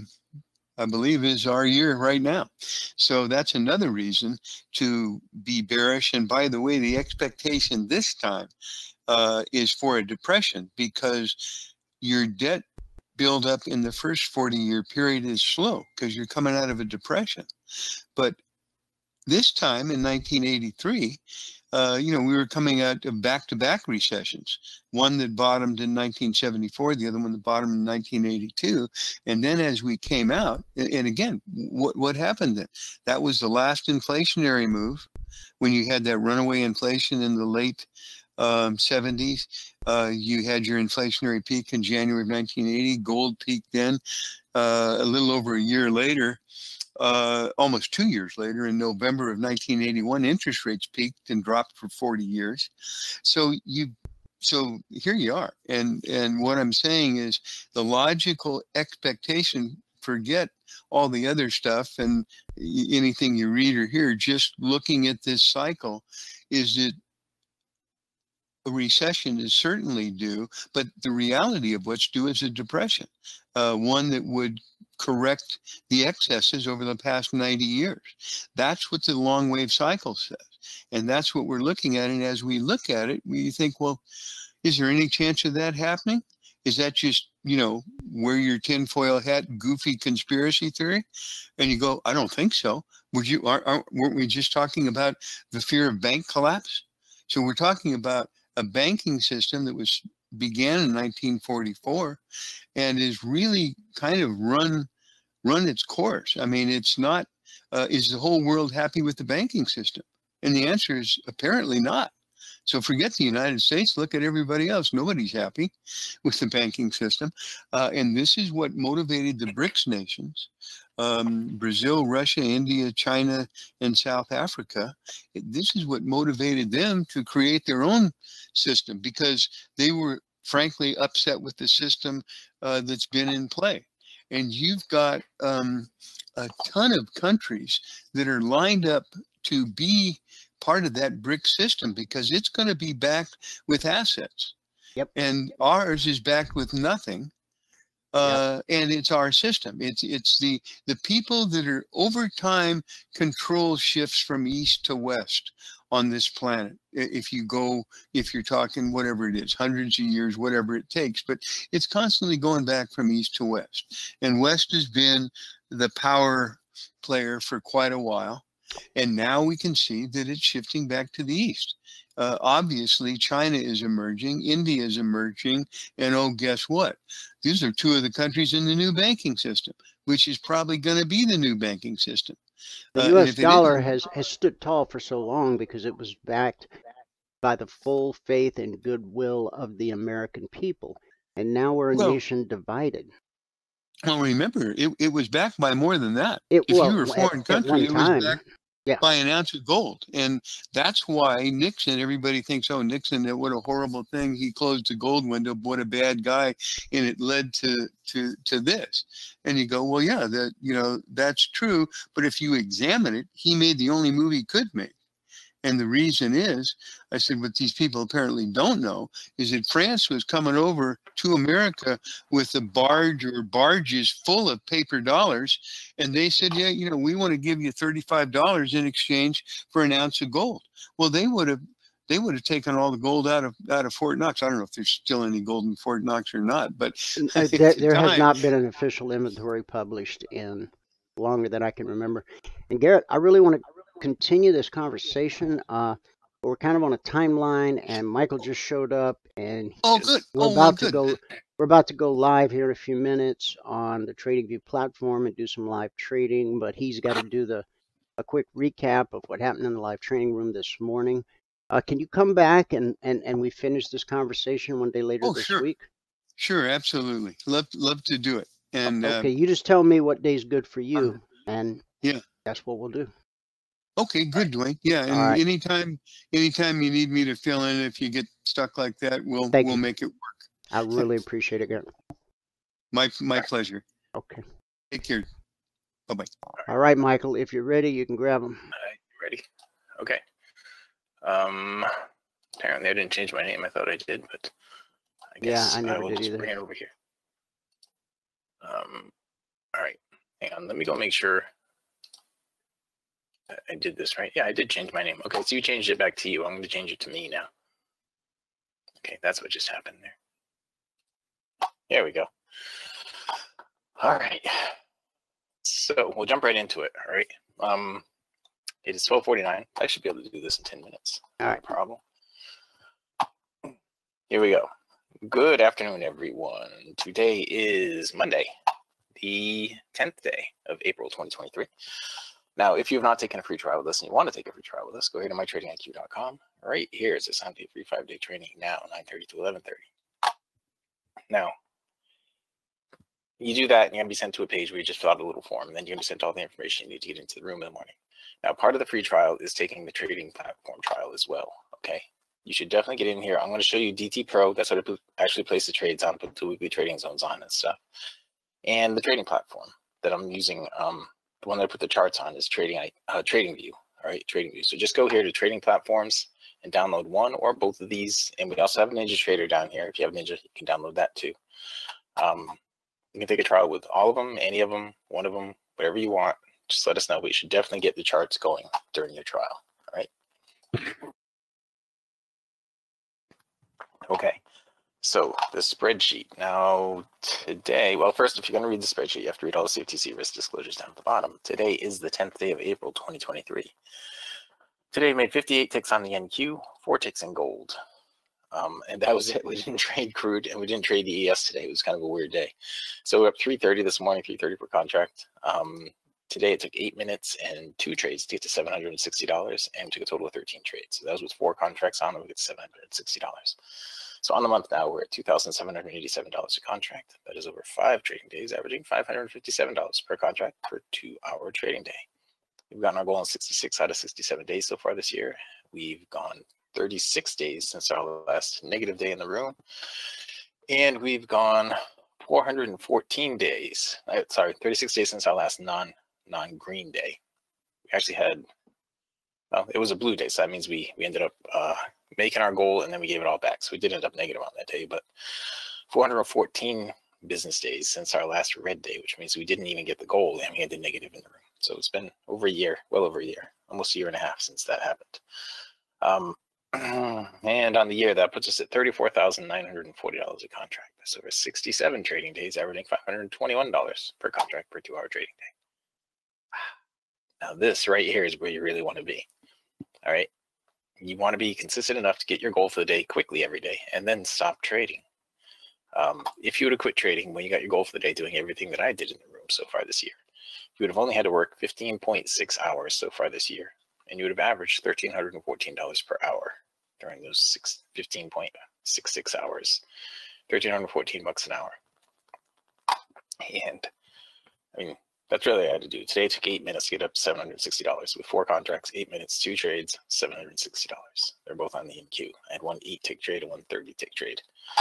I believe, is our year right now. So that's another reason to be bearish. And by the way, the expectation this time uh, is for a depression, because your debt buildup in the first forty year period is slow because you're coming out of a depression. But this time in nineteen eighty-three, Uh, you know, we were coming out of back-to-back recessions, one that bottomed in nineteen seventy-four, the other one that bottomed in nineteen eighty-two. And then as we came out, and, and again, what, what happened then? That was the last inflationary move when you had that runaway inflation in the late um, seventies. Uh, you had your inflationary peak in January of nineteen eighty, gold peaked then. Uh, a little over a year later, Uh, almost two years later, in November of nineteen eighty-one, interest rates peaked and dropped for forty years. So you, so here you are. And, and what I'm saying is the logical expectation, forget all the other stuff and anything you read or hear, just looking at this cycle, is that a recession is certainly due, but the reality of what's due is a depression, uh, one that would correct the excesses over the past ninety years. That's what the long wave cycle says. And that's what we're looking at. And as we look at it, we think, well, is there any chance of that happening? Is that just, you know, wear your tinfoil hat, goofy conspiracy theory? And you go, I don't think so. Would you, are, are, weren't we just talking about the fear of bank collapse? So we're talking about a banking system that was began in nineteen forty-four and is really kind of run run its course. I mean, it's not, uh, is the whole world happy with the banking system? And the answer is apparently not. So forget the United States, look at everybody else. Nobody's happy with the banking system. Uh, and this is what motivated the BRICS nations um, Brazil, Russia, India, China, and South Africa. This is what motivated them to create their own system, because they were frankly upset with the system uh, that's been in play. And you've got um, a ton of countries that are lined up to be part of that BRIC system, because it's going to be backed with assets. Yep. And ours is backed with nothing. Uh, yep. And it's our system. It's it's the the people that are over time control shifts from east to west on this planet. If you go, if you're talking whatever it is, hundreds of years, whatever it takes, but it's constantly going back from east to west. And west has been the power player for quite a while. And now we can see that it's shifting back to the east. Uh, obviously, China is emerging, India is emerging, and oh, guess what? These are two of the countries in the new banking system, which is probably going to be the new banking system. The Uh, U and S if it dollar isn't- has, has stood tall for so long because it was backed by the full faith and goodwill of the American people. And now we're a Well- nation divided. Well, remember, it, it was backed by more than that. It, If well, you were a at- foreign at country, one it was time, backed yeah. by an ounce of gold. And that's why Nixon, everybody thinks, oh, Nixon, that what a horrible thing. He closed the gold window, what a bad guy. And it led to, to, to this. And you go, well, yeah, that, you know, that's true. But if you examine it, he made the only movie he could make. And the reason is, I said, what these people apparently don't know is that France was coming over to America with a barge or barges full of paper dollars. And they said, yeah, you know, we want to give you thirty-five dollars in exchange for an ounce of gold. Well, they would have they would have taken all the gold out of out of Fort Knox. I don't know if there's still any gold in Fort Knox or not, but Uh, at there the there has time- not been an official inventory published in longer than I can remember. And Garrett, I really want to continue this conversation. Uh, we're kind of on a timeline, and Michael just showed up, and Oh, good. we're Oh, well, about to good. go. We're about to go live here in a few minutes on the TradingView platform and do some live trading. But he's got to do the a quick recap of what happened in the live training room this morning. Uh, can you come back and, and, and we finish this conversation one day later Oh, this sure. week? Sure, absolutely. Love love to do it. And uh, Okay, you just tell me what day's good for you, and yeah. that's what we'll do. Okay, good, Dwayne. Yeah, and All right. anytime, anytime you need me to fill in, if you get stuck like that, we'll Thank we'll you. make it work. I really appreciate it, Garrett. My my pleasure. Okay. Take care. Bye bye. All right, Michael, if you're ready, you can grab them. All right, ready? Okay. Um, apparently I didn't change my name. I thought I did, but I Yeah, guess I never will did just either. bring it over here. Um, all right. Hang on. Let me go make sure that I did this right. Yeah, I did change my name. Okay, so you changed it back to you. I'm going to change it to me now. Okay, that's what just happened there. There we go. All right. So we'll jump right into it. All right. Um, it is twelve forty-nine. I should be able to do this in ten minutes. All right. No problem. Here we go. Good afternoon, everyone. Today is Monday, the tenth day of April twenty twenty-three. Now, if you have not taken a free trial with us and you want to take a free trial with us, go ahead to my trading I Q dot com. Right here is a Sunday free five-day training now, nine thirty to eleven thirty. Now, you do that and you're going to be sent to a page where you just fill out a little form, and then you're going to be sent all the information you need to get into the room in the morning. Now, part of the free trial is taking the trading platform trial as well, okay? You should definitely get in here. I'm going to show you D T Pro. That's what I actually place the trades on, put the weekly trading zones on and stuff. And the trading platform that I'm using, um, the one that I put the charts on is Trading uh, TradingView, all right, TradingView. So just go here to trading platforms and download one or both of these. And we also have Ninja Trader down here. If you have Ninja, you can download that too. Um, you can take a trial with all of them, any of them, one of them, whatever you want. Just let us know. We should definitely get the charts going during your trial, all right? Okay, so the spreadsheet. Now today, well, first, if you're going to read the spreadsheet, you have to read all the C F T C risk disclosures down at the bottom. Today is the tenth day of April twenty twenty-three. Today we made fifty-eight ticks on the N Q, four ticks in gold. Um, and that was it. We didn't trade crude and we didn't trade the E S today. It was kind of a weird day. So we're up three thirty this morning, three thirty per contract. Um, Today it took eight minutes and two trades to get to seven hundred sixty dollars, and took a total of thirteen trades. So that was with four contracts on, and we get seven hundred sixty dollars. So on the month now, we're at two thousand seven hundred eighty-seven dollars a contract. That is over five trading days, averaging five hundred fifty-seven dollars per contract per two-hour trading day. We've gotten our goal in sixty-six out of sixty-seven days so far this year. We've gone thirty-six days since our last negative day in the room. And we've gone four hundred fourteen days, uh, sorry, thirty-six days since our last non, non-green day. We actually had, well, it was a blue day, so that means we, we ended up uh, making our goal, and then we gave it all back. So we did end up negative on that day, but four hundred fourteen business days since our last red day, which means we didn't even get the goal, and we had the negative in the room. So it's been over a year, well over a year, almost a year and a half since that happened. Um, and on the year, that puts us at thirty-four thousand nine hundred forty dollars a contract. That's over sixty-seven trading days, averaging five hundred twenty-one dollars per contract per two-hour trading day. Now this right here is where you really want to be. All right. You want to be consistent enough to get your goal for the day quickly every day, and then stop trading. Um, if you would have quit trading when you got your goal for the day, doing everything that I did in the room so far this year, you would have only had to work fifteen point six hours so far this year, and you would have averaged one thousand three hundred fourteen dollars per hour during those fifteen point six six hours, one thousand three hundred fourteen bucks an hour. And I mean, that's really what I had to do. Today it took eight minutes to get up to seven hundred sixty dollars with four contracts, eight minutes, two trades, seven hundred sixty dollars. They're both on the N Q. I had one eight tick trade and one thirty tick trade.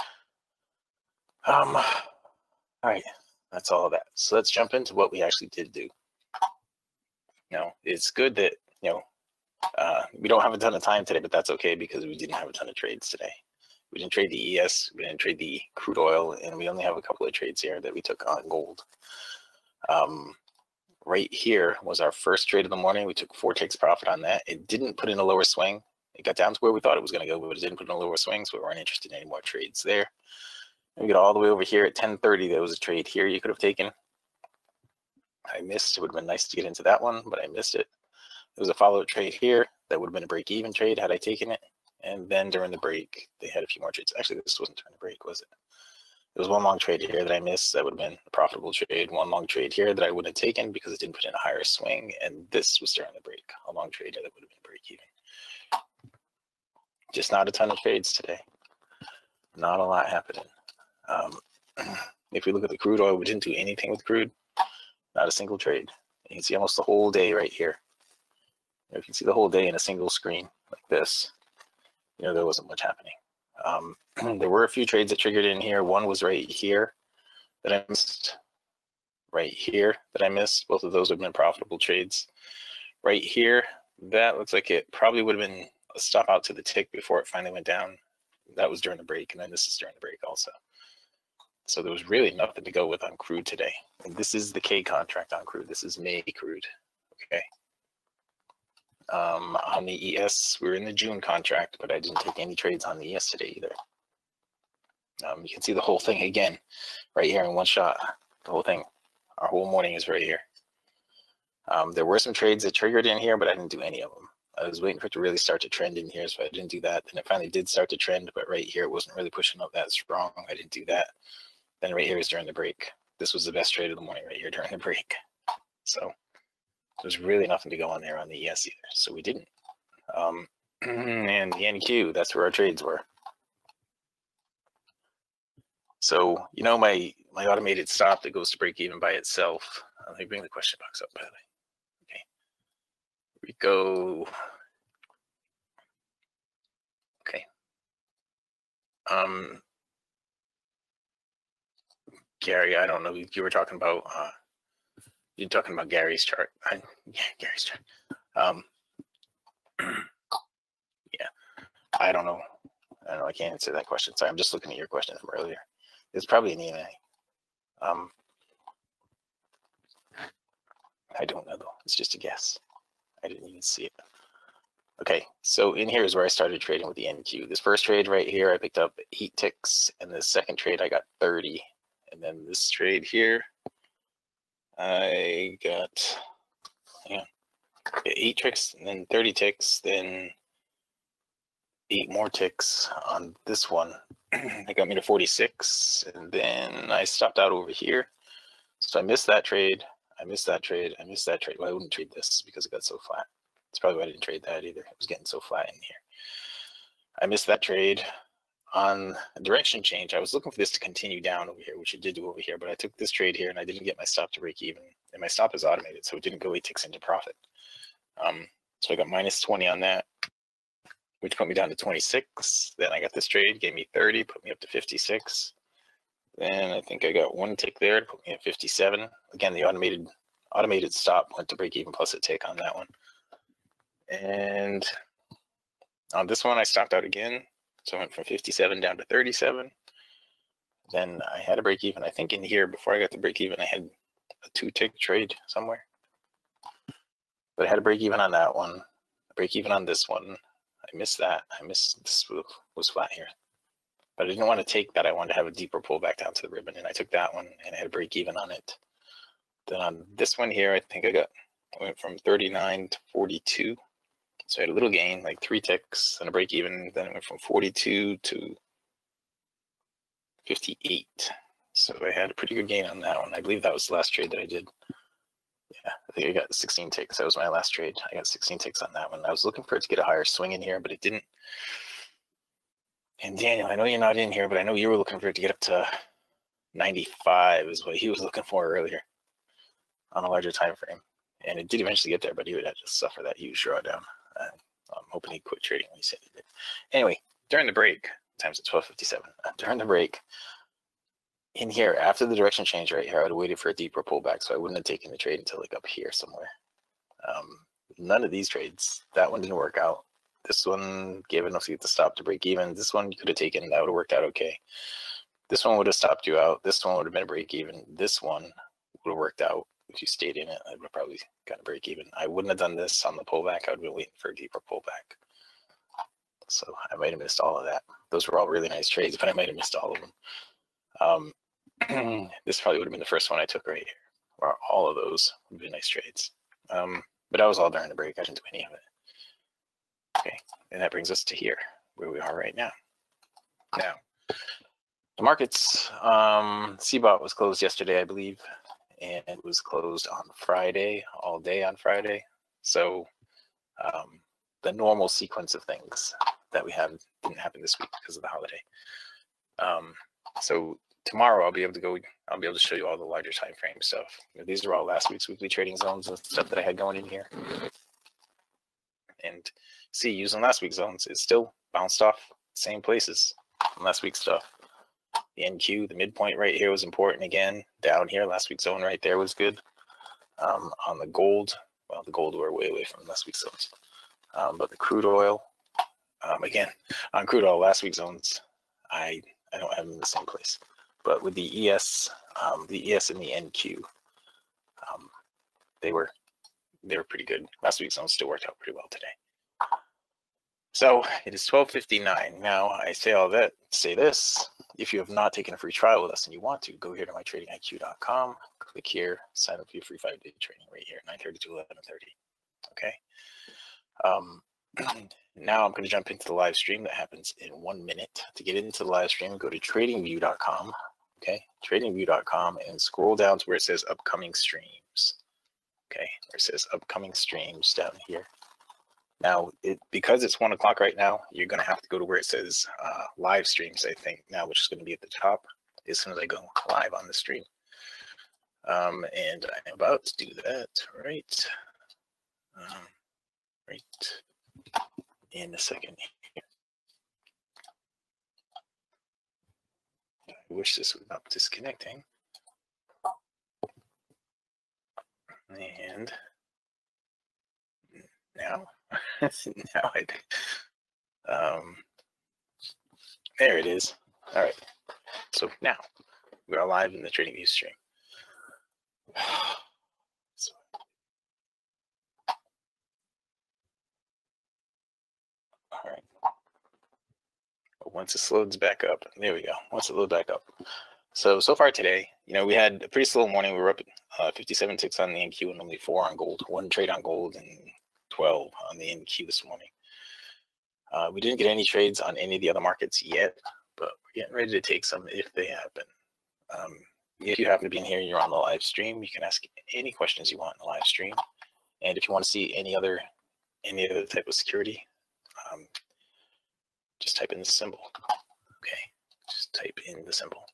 Um, all right, that's all of that. So let's jump into what we actually did do. You know, it's good that, you know, uh, we don't have a ton of time today, but that's okay because we didn't have a ton of trades today. We didn't trade the E S, we didn't trade the crude oil, and we only have a couple of trades here that we took on gold. Um, right here was our first trade of the morning. We took four ticks profit on that. It didn't put in a lower swing. It got down to where we thought it was going to go, but it didn't put in a lower swing, so we weren't interested in any more trades there. And we got all the way over here at ten thirty. There was a trade here you could have taken. I missed. It would have been nice to get into that one, but I missed it. There was a follow-up trade here that would have been a break-even trade had I taken it. And then during the break, they had a few more trades. Actually, this wasn't during the break, was it? There was one long trade here that I missed. That would have been a profitable trade. One long trade here that I wouldn't have taken because it didn't put in a higher swing. And this was during the break. A long trade here that would have been break-even. Just not a ton of trades today. Not a lot happening. Um, if we look at the crude oil, we didn't do anything with crude. Not a single trade. You can see almost the whole day right here. You can see the whole day in a single screen like this. You know, there wasn't much happening. Um, there were a few trades that triggered in here. One was right here that I missed. Right here that I missed. Both of those would have been profitable trades. Right here, that looks like it probably would have been a stop out to the tick before it finally went down. That was during the break, and then this is during the break also. So there was really nothing to go with on crude today. And this is the K contract on crude. This is May crude. Okay. Um, on the E S, we were in the June contract, but I didn't take any trades on the E S today either. Um, you can see the whole thing again right here in one shot. The whole thing, our whole morning is right here. Um, there were some trades that triggered in here, but I didn't do any of them. I was waiting for it to really start to trend in here, so I didn't do that. Then it finally did start to trend, but right here it wasn't really pushing up that strong. I didn't do that. Then right here is during the break. This was the best trade of the morning right here during the break. So there's really nothing to go on there on the E S either, so we didn't. Um, and the N Q, that's where our trades were. So, you know, my, my automated stop that goes to break even by itself. Let me bring the question box up, by the way. Okay. We go. Okay. Um, Gary, I don't know. You were talking about, uh, you're talking about Gary's chart. I, yeah, Gary's chart. Um, yeah, I don't know. I don't know. I can't answer that question. Sorry, I'm just looking at your question from earlier. It's probably an E M A. Um, I don't know, though. It's just a guess. I didn't even see it. Okay, so in here is where I started trading with the N Q. This first trade right here, I picked up eight ticks, and the second trade, I got thirty. And then this trade here, I got yeah, eight ticks, and then thirty ticks, then eight more ticks on this one. That got me to forty-six, and then I stopped out over here. So I missed that trade. I missed that trade. I missed that trade. Well, I wouldn't trade this because it got so flat. That's probably why I didn't trade that either. It was getting so flat in here. I missed that trade on a direction change. I was looking for this to continue down over here, which it did do over here, but I took this trade here and I didn't get my stop to break even. And my stop is automated, so it didn't go eight ticks into profit. Um, so I got minus twenty on that, which put me down to twenty-six. Then I got this trade, gave me thirty, put me up to fifty-six. Then I think I got one tick there to put me at fifty-seven. Again, the automated automated stop went to break even plus a tick on that one. And on this one, I stopped out again. So I went from fifty-seven down to thirty-seven. Then I had a break even. I think in here, before I got to break even, I had a two tick trade somewhere. But I had a break even on that one, a break even on this one. I missed that. I missed this was flat here. But I didn't want to take that. I wanted to have a deeper pull back down to the ribbon, and I took that one and I had a break even on it. Then on this one here, I think I got I went from thirty-nine to forty-two. So I had a little gain, like three ticks and a break even. Then it went from forty-two to fifty-eight. So I had a pretty good gain on that one. I believe that was the last trade that I did. Yeah, I think I got sixteen ticks. That was my last trade. I got sixteen ticks on that one. I was looking for it to get a higher swing in here, but it didn't. And Daniel, I know you're not in here, but I know you were looking for it to get up to ninety-five is what he was looking for earlier on a larger time frame. And it did eventually get there, but he would have to suffer that huge drawdown. Uh, I'm hoping he quit trading when he said he did. Anyway, during the break, times at twelve fifty-seven, uh, during the break, in here, after the direction change right here, I would have waited for a deeper pullback, so I wouldn't have taken the trade until like up here somewhere. Um, none of these trades, that one didn't work out. This one gave enough to get the stop to break even. This one you could have taken, that would have worked out okay. This one would have stopped you out. This one would have been a break even. This one would have worked out. If you stayed in it, I would have probably got a break even. I wouldn't have done this on the pullback. I would have been waiting for a deeper pullback. So I might have missed all of that. Those were all really nice trades, but I might have missed all of them. Um, this probably would have been the first one I took right here, or all of those would be nice trades. Um, but I was all during the break. I didn't do any of it. Okay, and that brings us to here, where we are right now. Now, the markets, um, C B O T was closed yesterday, I believe, and it was closed on Friday, all day on Friday. So um, the normal sequence of things that we have didn't happen this week because of the holiday. Um, so tomorrow I'll be able to go, I'll be able to show you all the larger time frame stuff. You know, these are all last week's weekly trading zones and stuff that I had going in here. And see, using last week's zones, it still bounced off same places from last week's stuff. The N Q, the midpoint right here was important again. Down here, last week's zone right there was good. Um, on the gold, well, the gold were way away from last week's zones. Um, but the crude oil, um, again, on crude oil, last week's zones, I, I don't have them in the same place. But with the E S, um, the E S and the N Q, um, they were they were pretty good. Last week's zones still worked out pretty well today. So it is twelve fifty-nine. Now I say all that, say this. If you have not taken a free trial with us and you want to, go here to my trading I Q dot com, click here, sign up for your free five-day training right here, nine thirty to eleven thirty. Okay. Um, now I'm going to jump into the live stream that happens in one minute. To get into the live stream, go to trading view dot com. Okay, trading view dot com, and scroll down to where it says upcoming streams. Okay, where it says upcoming streams down here. Now, it, because it's one o'clock right now, you're going to have to go to where it says uh, live streams, I think, now, which is going to be at the top as soon as I go live on the stream. Um, and I'm about to do that right, um, right in a second. I wish this would not be disconnecting. And now, now I um, there it is. All right. So now we are live in the Trading View stream. So, all right. Once it loads back up, there we go. Once it loads back up. So, so far today, you know, we had a pretty slow morning. We were up at uh, fifty-seven ticks on the N Q and only four on gold. One trade on gold and twelve on the N Q this morning. Uh, we didn't get any trades on any of the other markets yet, but we're getting ready to take some if they happen. Um, if you happen to be in here and you're on the live stream, you can ask any questions you want in the live stream. And if you want to see any other any other type of security, um, just type in the symbol. Okay, just type in the symbol.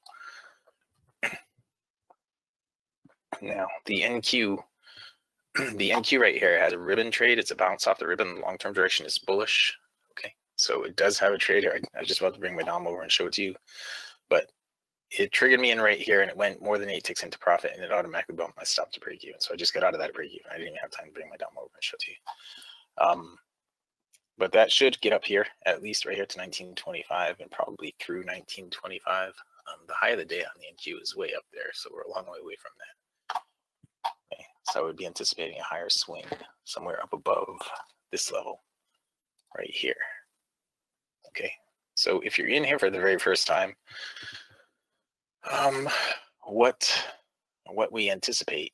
Now the N Q, the N Q right here has a ribbon trade. It's a bounce off the ribbon. The long-term direction is bullish. Okay, so it does have a trade here. I, I was just about to bring my dom over and show it to you, but it triggered me in right here, and it went more than eight ticks into profit, and it automatically bumped my stop to break even. So I just got out of that break even. I didn't even have time to bring my dom over and show it to you. Um, but that should get up here, at least right here to nineteen twenty-five, and probably through nineteen twenty-five. Um, the high of the day on the N Q is way up there, so we're a long way away from that. Okay, so I would be anticipating a higher swing somewhere up above this level right here. Okay, so if you're in here for the very first time, Um, what what we anticipate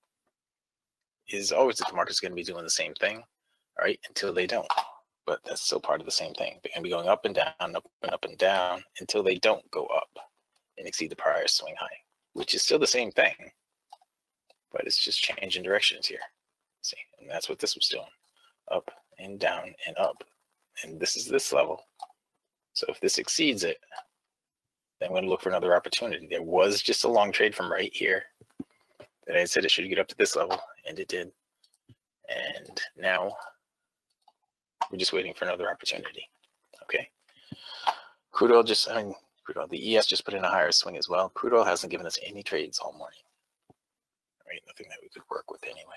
is always that the market's going to be doing the same thing, all right, until they don't. But that's still part of the same thing. They're going to be going up and down, up and up and down until they don't go up and exceed the prior swing high, which is still the same thing, but it's just changing directions here. See, and that's what this was doing, up and down and up, and this is this level. So if this exceeds it, then I'm going to look for another opportunity. There was just a long trade from right here that I said it should get up to this level, and it did. And now we're just waiting for another opportunity. Okay. Crude oil just, I mean, crude oil, the E S just put in a higher swing as well. Crude oil hasn't given us any trades all morning. Right? Nothing that we could work with anyway.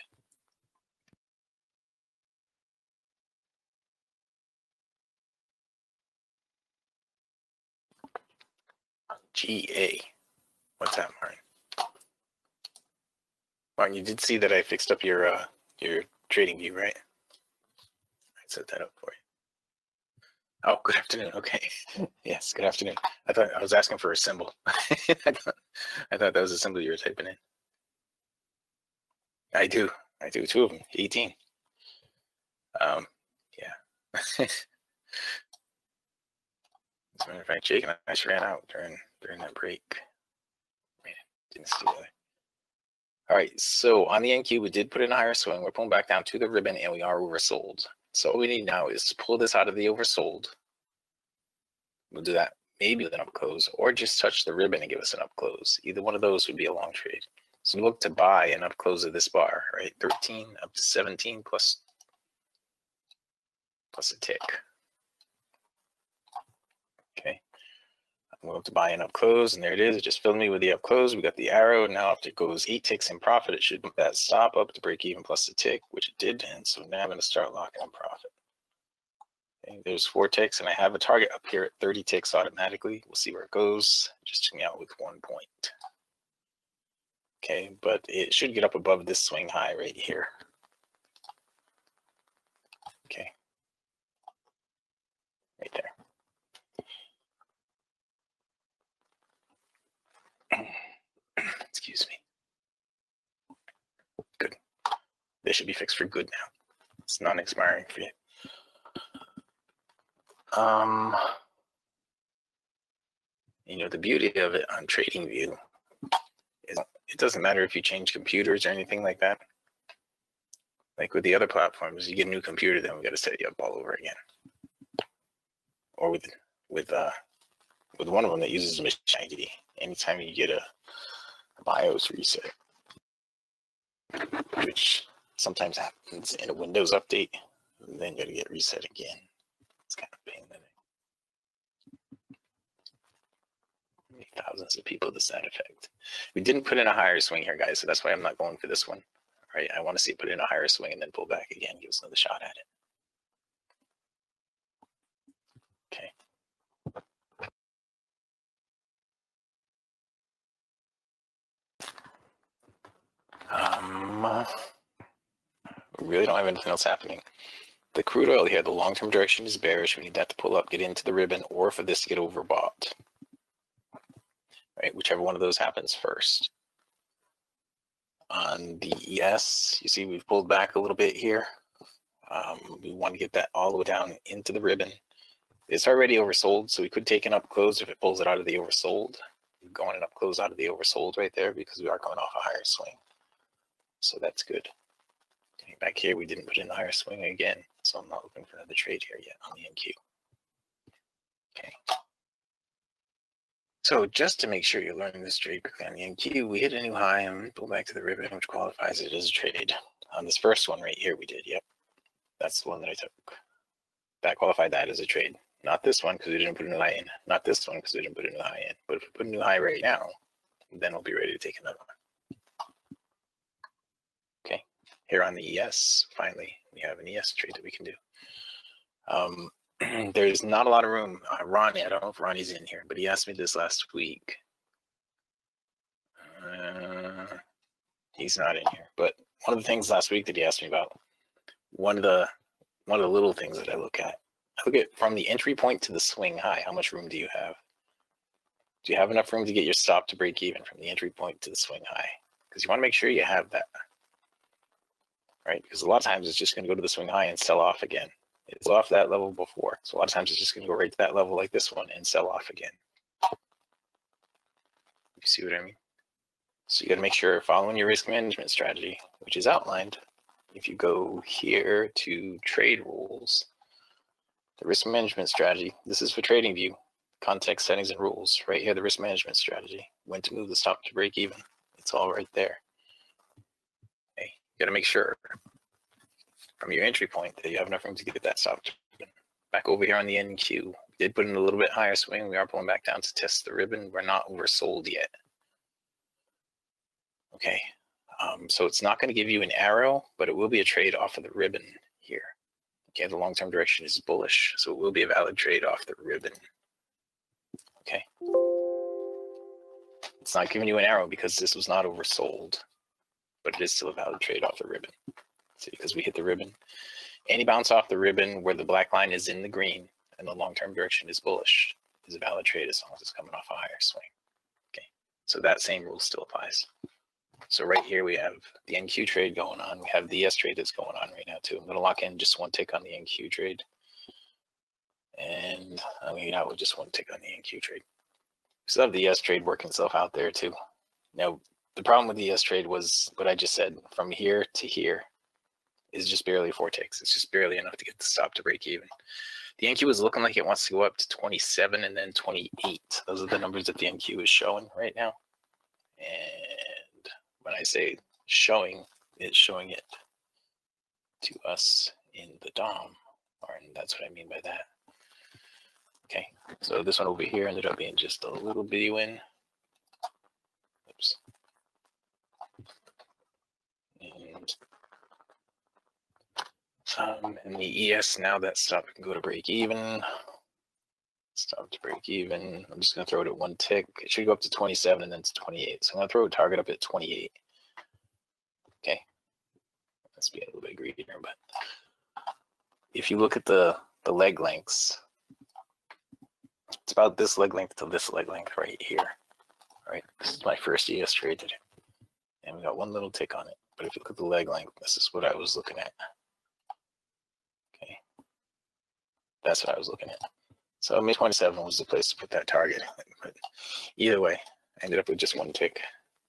G A. What's that, Martin? Martin, you did see that I fixed up your uh, your trading view, right? I set that up for you. Oh, good afternoon. Okay. Yes, good afternoon. I thought I was asking for a symbol. I, thought, I thought that was a symbol you were typing in. I do. I do. Two of them. eighteen. Um, yeah. As a matter of fact, Jake and I just ran out during during that break. Man, didn't see that. All right, so on the N Q, we did put in a higher swing. We're pulling back down to the ribbon, and we are oversold. So all we need now is to pull this out of the oversold. We'll do that maybe with an up close, or just touch the ribbon and give us an up close. Either one of those would be a long trade. So look to buy an up close of this bar, right? thirteen up to seventeen plus plus a tick. Okay. I'm going to buy an up close, and there it is. It just filled me with the up close. We got the arrow. Now, if it goes eight ticks in profit, it should bump that stop up to break even plus a tick, which it did. And so now I'm going to start locking in profit. Okay, there's four ticks, and I have a target up here at thirty ticks automatically. We'll see where it goes. Just took me out with one point. Okay, but it should get up above this swing high right here. Okay, right there. Excuse me. Good. They should be fixed for good now. It's non-expiring for you. Um, you know, the beauty of it on TradingView is it doesn't matter if you change computers or anything like that. Like with the other platforms, you get a new computer, then we got to set you up all over again. Or with with uh with one of them that uses Machine I D. Anytime you get a BIOS reset, which sometimes happens in a Windows update, and then you got to get reset again. It's kind of a pain in the neck. Thousands of people to that effect. We didn't put in a higher swing here, guys, so that's why I'm not going for this one. All right, I want to see it put in a higher swing and then pull back again, give us another shot at it. Okay. Um, uh, we really don't have anything else happening. The crude oil here, the long-term direction is bearish. We need that to pull up, get into the ribbon, or for this to get overbought. Right, whichever one of those happens first. On the E S, you see we've pulled back a little bit here. Um, we want to get that all the way down into the ribbon. It's already oversold, so we could take an up close if it pulls it out of the oversold. going up close out of the oversold right there because we are coming off a higher swing. So that's good. Okay, back here, we didn't put in the higher swing again, so I'm not looking for another trade here yet on the N Q. Okay. So just to make sure you're learning this trade quickly on the N Q, we hit a new high and pull back to the ribbon, which qualifies it as a trade. On this first one right here, we did. Yep, that's the one that I took. That qualified that as a trade. Not this one because we didn't put a new high in. Not this one because we didn't put a new high in. But if we put a new high right now, then we'll be ready to take another one. Okay, here on the E S, finally, we have an E S trade that we can do. Um, There's not a lot of room. Uh, Ronnie, I don't know if Ronnie's in here, but he asked me this last week. Uh, he's not in here. But one of the things last week that he asked me about, one of the one of the little things that I look at, I look at from the entry point to the swing high. How much room do you have? Do you have enough room to get your stop to break even from the entry point to the swing high? Because you want to make sure you have that, right? Because a lot of times it's just going to go to the swing high and sell off again. It's off that level before. So a lot of times it's just going to go right to that level like this one and sell off again. You see what I mean? So you got to make sure you're following your risk management strategy, which is outlined. If you go here to trade rules, the risk management strategy, this is for TradingView, context settings and rules. Right here, the risk management strategy, when to move the stop to break even. It's all right there. Okay, you got to make sure from your entry point that you have enough room to get that stop. Back over here on the N Q, we did put in a little bit higher swing. We are pulling back down to test the ribbon. We're not oversold yet. Okay, um, so it's not going to give you an arrow, but it will be a trade off of the ribbon here. Okay, the long-term direction is bullish, so it will be a valid trade off the ribbon. Okay, it's not giving you an arrow because this was not oversold, but it is still a valid trade off the ribbon. See, because we hit the ribbon. Any bounce off the ribbon where the black line is in the green and the long-term direction is bullish is a valid trade as long as it's coming off a higher swing. Okay, so that same rule still applies. So right here we have the N Q trade going on. We have the E S trade that's going on right now too. I'm going to lock in just one tick on the N Q trade. And I'm going to get out with just one tick on the N Q trade. We still have the E S trade working itself out there too. Now, the problem with the E S trade was what I just said. From here to here is just barely four ticks. It's just barely enough to get the stop to break even. The N Q is looking like it wants to go up to twenty-seven and then twenty-eight. Those are the numbers that the N Q is showing right now. And when I say showing, it's showing it to us in the D O M, or that's what I mean by that. Okay, so this one over here ended up being just a little bitty win. Oops. And Um, in the E S now, that stop can go to break even. Stop to break even. I'm just going to throw it at one tick. It should go up to twenty-seven and then to twenty-eight. So I'm going to throw a target up at twenty-eight. Okay. Let's be a little bit greedier, but if you look at the, the leg lengths, it's about this leg length to this leg length right here. All right. This is my first E S trade today. And we got one little tick on it. But if you look at the leg length, this is what I was looking at. Okay. That's what I was looking at. So May twenty-seven was the place to put that target. But either way, I ended up with just one tick.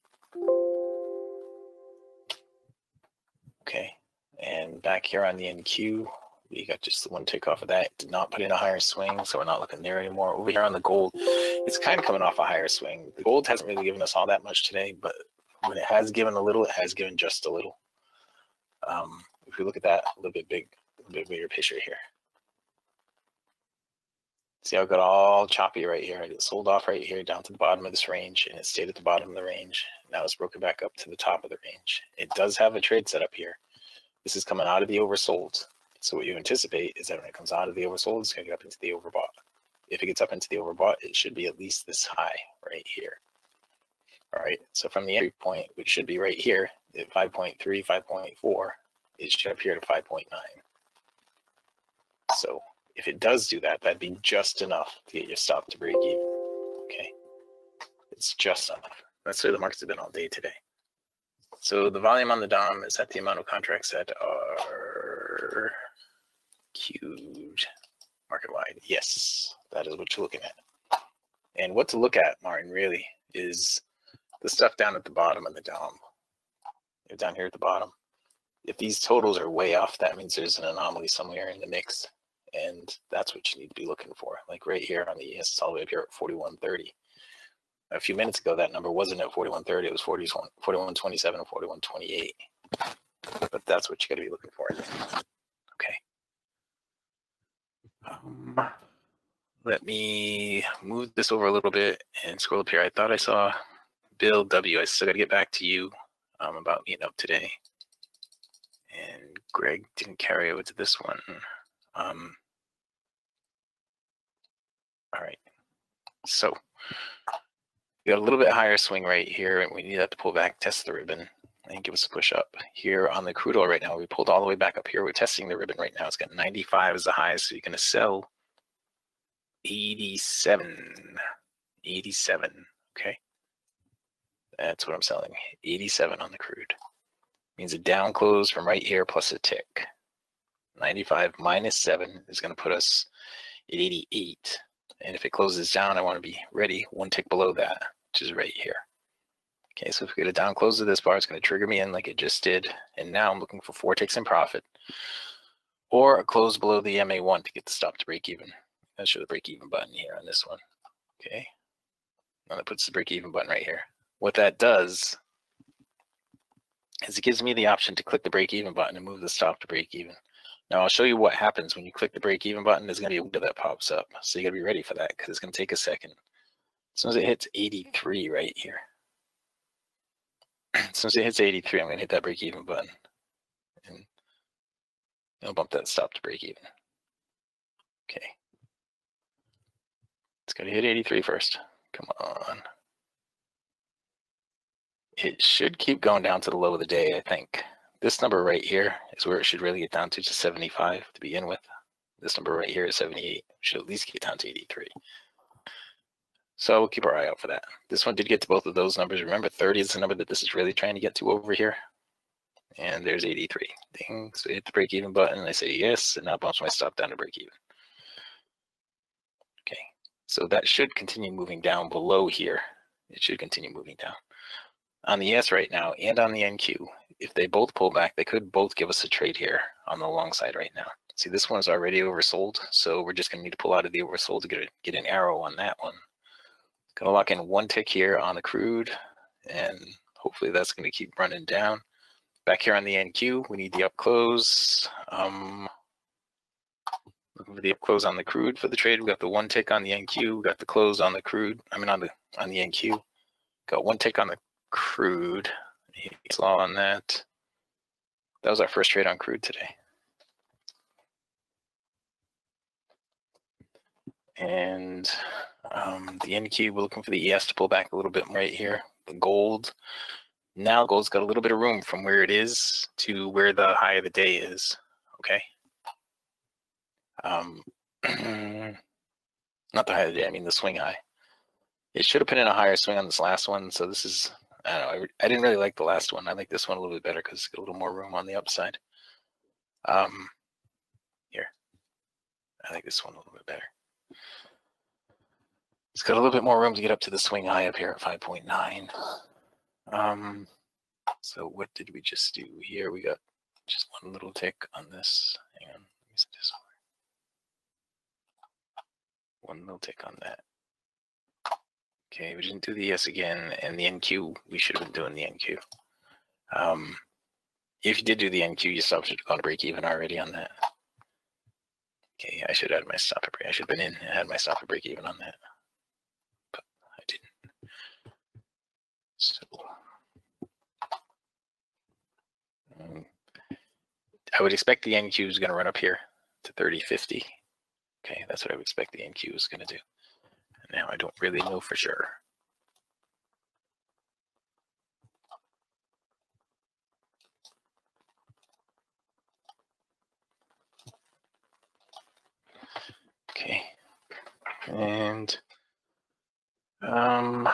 Okay, and back here on the N Q, we got just the one tick off of that. Did not put in a higher swing, so we're not looking there anymore. Over here on the gold, it's kind of coming off a higher swing. The gold hasn't really given us all that much today, but when it has given a little, it has given just a little. Um, if we look at that a little bit big, a little bit bigger picture here. See how it got all choppy right here. It sold off right here down to the bottom of this range, and it stayed at the bottom of the range. Now it's broken back up to the top of the range. It does have a trade set up here. This is coming out of the oversold. So what you anticipate is that when it comes out of the oversold, it's going to get up into the overbought. If it gets up into the overbought, it should be at least this high right here. All right, so from the entry point, which should be right here at five point three, five point four, it should up here to five point nine. So if it does do that, that'd be just enough to get your stop to break even. Okay, it's just enough. That's where the markets have been all day today. So the volume on the D O M is at the amount of contracts that are queued market wide. Yes, that is what you're looking at. And what to look at, Martin, really, is the stuff down at the bottom of the D O M. Down here at the bottom. If these totals are way off, that means there's an anomaly somewhere in the mix, and that's what you need to be looking for. Like right here on the E S, it's all the way up here at forty-one thirty. A few minutes ago, that number wasn't at forty-one thirty, it was forty-one twenty-seven and forty-one twenty-eight. But that's what you got to be looking for. Okay. Um, let me move this over a little bit and scroll up here. I thought I saw Bill W. I still got to get back to you um, about meeting up today. And Greg didn't carry over to this one. Um, all right. So we got a little bit higher swing right here, and we need that to pull back, test the ribbon, and give us a push up. Here on the crude oil right now, we pulled all the way back up here. We're testing the ribbon right now. It's got ninety-five as the high, so you're going to sell eighty-seven. eighty-seven, okay? That's what I'm selling, eighty-seven on the crude. Means a down close from right here plus a tick. ninety-five minus seven is going to put us at eighty-eight. And if it closes down, I want to be ready one tick below that, which is right here. Okay, so if we get a down close of this bar, it's going to trigger me in like it just did. And now I'm looking for four ticks in profit. Or a close below the M A one to get the stop to break even. I'll show the break even button here on this one. Okay. Now that puts the break even button right here. What that does is it gives me the option to click the break even button and move the stop to break even. Now I'll show you what happens when you click the break even button. There's going to be a window that pops up. So you got to be ready for that because it's going to take a second. As soon as it hits eighty-three right here. As soon as it hits eighty-three, I'm going to hit that break even button. And it'll bump that stop to break even. Okay. It's going to hit eighty-three first. Come on. It should keep going down to the low of the day, I think. This number right here is where it should really get down to, just seventy-five to begin with. This number right here is seventy-eight. Should at least get down to eighty-three. So we'll keep our eye out for that. This one did get to both of those numbers. Remember, thirty is the number that this is really trying to get to over here. And there's eighty-three. Ding. So I hit the break even button. And I say yes, and now bumps my stop down to break even. Okay. So that should continue moving down below here. It should continue moving down. On the S right now and on the N Q, if they both pull back, they could both give us a trade here on the long side right now. See, this one's already oversold, so we're just going to need to pull out of the oversold to get, a, get an arrow on that one. Going to lock in one tick here on the crude, and hopefully that's going to keep running down. Back here on the N Q, we need the up close. Um, looking for the up close on the crude for the trade. We got the one tick on the N Q. We got the close on the crude. I mean on the on the N Q. Got one tick on the crude. Slaw on that. That was our first trade on crude today. And um, the N Q, we're looking for the E S to pull back a little bit right here. The gold. Now gold's got a little bit of room from where it is to where the high of the day is. Okay. Um, not the high of the day, I mean the swing high. It should have put in a higher swing on this last one. So this is, I don't know, I, I didn't really like the last one. I like this one a little bit better because it's got a little more room on the upside. Um, here, I like this one a little bit better. It's got a little bit more room to get up to the swing high up here at five point nine. Um, so what did we just do here? We got just one little tick on this. Hang on, let me set this over. One little tick on that. Okay, we didn't do the E S again, and the N Q, we should have been doing the N Q. Um, if you did do the N Q, your stop should have gone to break even already on that. Okay, I should have had my stop at break. I should have been in and had my stop at break even on that. But I didn't. So um, I would expect the N Q is going to run up here to thirty fifty. Okay, that's what I would expect the N Q is going to do. Now I don't really know for sure. Okay, and um,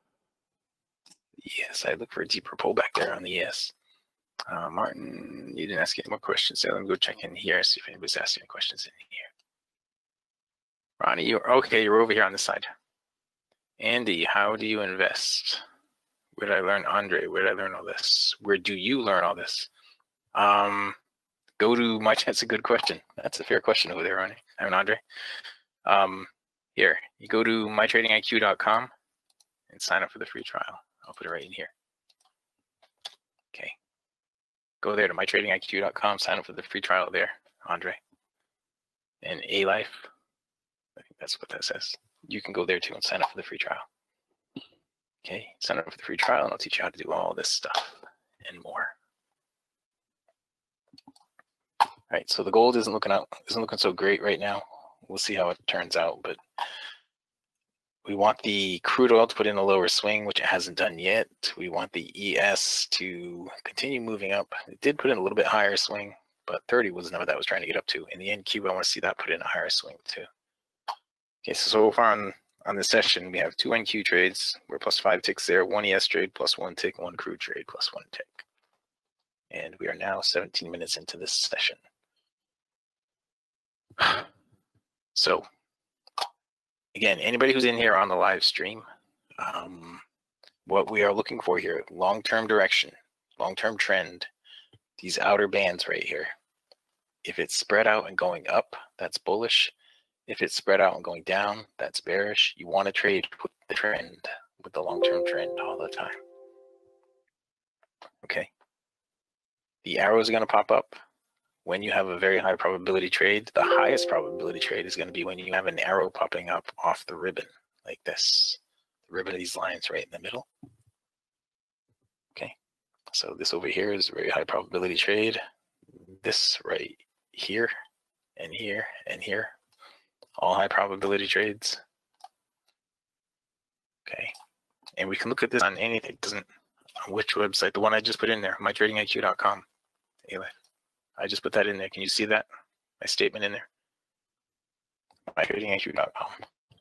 yes, I look for a deeper pullback there on the yes. Uh, Martin, you didn't ask any more questions, so let me go check in here, see if anybody's asking any questions in here. Ronnie, you're okay, you're over here on this side. Andy, how do you invest? Where did I learn? Andre, where did I learn all this? Where do you learn all this? Um, go to my, that's a good question. That's a fair question over there, Ronnie. I mean, Andre. Um, here, you go to my trading I Q dot com and sign up for the free trial. I'll put it right in here. Okay. Go there to my trading I Q dot com, sign up for the free trial there, Andre. And A Life, I think that's what that says. You can go there too and sign up for the free trial. Okay, sign up for the free trial and I'll teach you how to do all this stuff and more. All right, so the gold isn't looking out, isn't looking so great right now. We'll see how it turns out, but we want the crude oil to put in a lower swing, which it hasn't done yet. We want the E S to continue moving up. It did put in a little bit higher swing, but thirty was the number that was trying to get up to. In the N Q, I want to see that put in a higher swing too. Okay, so so far on, on this session, we have two N Q trades. We're plus five ticks there, one E S trade plus one tick, one crude trade plus one tick. And we are now seventeen minutes into this session. So, again, anybody who's in here on the live stream, um, what we are looking for here, long-term direction, long-term trend, these outer bands right here. If it's spread out and going up, that's bullish. If it's spread out and going down, that's bearish. You want to trade with the trend, with the long-term trend all the time. Okay. The arrows are going to pop up when you have a very high probability trade. The highest probability trade is going to be when you have an arrow popping up off the ribbon like this. The ribbon of these lines right in the middle. Okay. So this over here is a very high probability trade. This right here and here and here, all high probability trades. Okay. And we can look at this on anything. It doesn't, on which website? The one I just put in there, my trading I Q dot com. I just put that in there. Can you see that? My statement in there. my trading I Q dot com.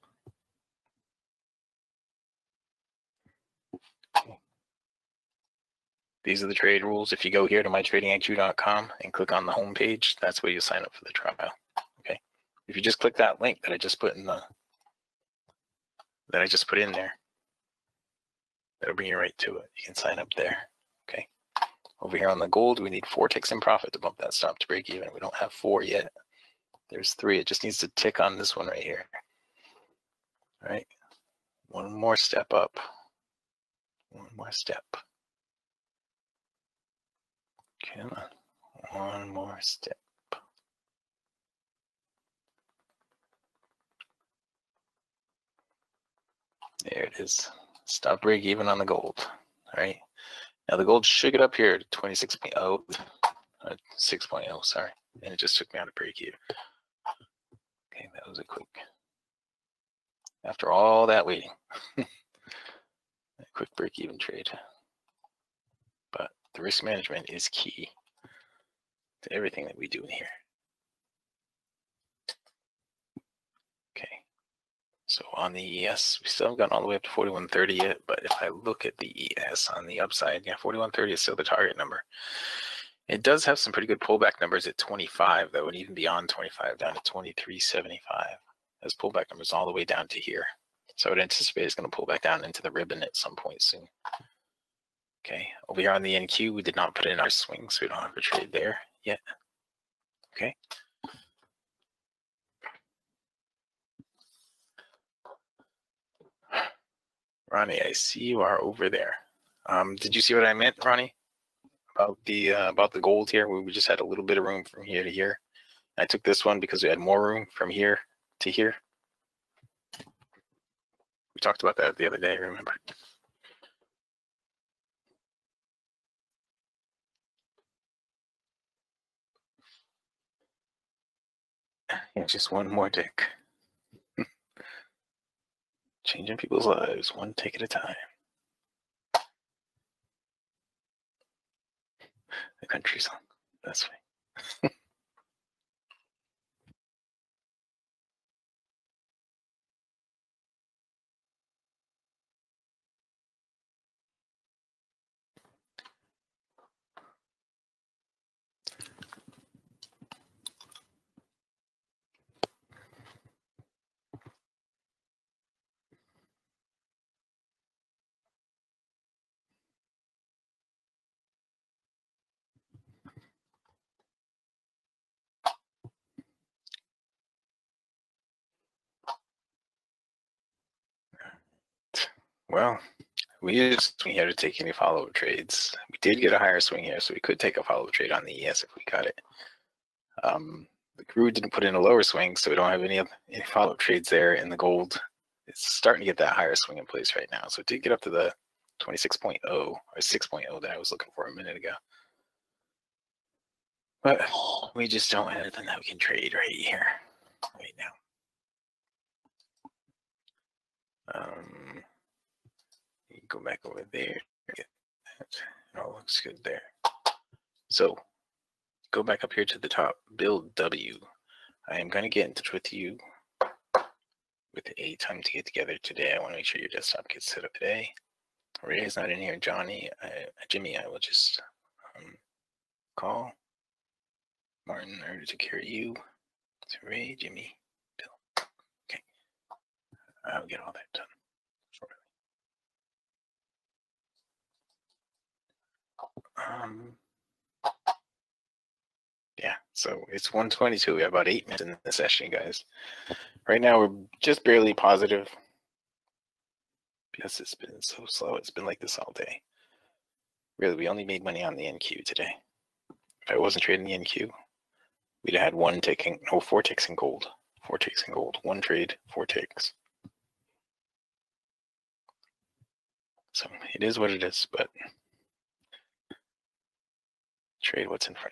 These are the trade rules. If you go here to my trading I Q dot com and click on the home page, that's where you sign up for the trial. Okay. If you just click that link that I just put in the that I just put in there, that'll bring you right to it. You can sign up there. Okay. Over here on the gold, we need four ticks in profit to bump that stop to break even. We don't have four yet. There's three. It just needs to tick on this one right here. All right. One more step up. One more step. Come on. One more step. There it is. Stop break even on the gold. All right. Now the gold should get up here to twenty-six point oh, uh, six point oh, sorry. And it just took me out of break even. Okay, that was a quick, after all that waiting, a quick break even trade. But the risk management is key to everything that we do in here. Okay. So on the E S, we still haven't gotten all the way up to forty-one thirty yet, but if I look at the E S on the upside, yeah, forty-one thirty is still the target number. It does have some pretty good pullback numbers at twenty-five, though, and even beyond twenty-five, down to twenty-three seventy-five. There's pullback numbers all the way down to here. So I would anticipate it's going to pull back down into the ribbon at some point soon. Okay, over here on the N Q, we did not put in our swing, so we don't have a trade there yet. Okay. Ronnie, I see you are over there. Um, did you see what I meant, Ronnie? About the uh, about the gold here, where we just had a little bit of room from here to here. I took this one because we had more room from here to here. We talked about that the other day, remember? Yeah, just one more tick. Changing people's lives one tick at a time. The country song. That's right. Well, we used swing here to take any follow-up trades. We did get a higher swing here, so we could take a follow-up trade on the E S if we got it. Um, the crew didn't put in a lower swing, so we don't have any, any follow-up trades there. And the gold is starting to get that higher swing in place right now. So it did get up to the twenty-six point oh or six point oh that I was looking for a minute ago. But we just don't have anything that we can trade right here, right now. Um, you can go back over there. Get that. It all looks good there. So go back up here to the top, build W. I am going to get in touch with you with a time to get together today. I want to make sure your desktop gets set up today. Ray is not in here. Johnny, uh, Jimmy, I will just um, call. Martin, I already took care of you. So Ray, Jimmy, Bill. Okay. I'll get all that done shortly. Um, yeah, so it's one twenty-two. We have about eight minutes in the session, guys. Right now, we're just barely positive because it's been so slow. It's been like this all day. Really, we only made money on the N Q today. If I wasn't trading the N Q, we'd have had one ticking, no, four ticks in gold. Four ticks in gold. One trade, four ticks. So it is what it is, but trade what's in front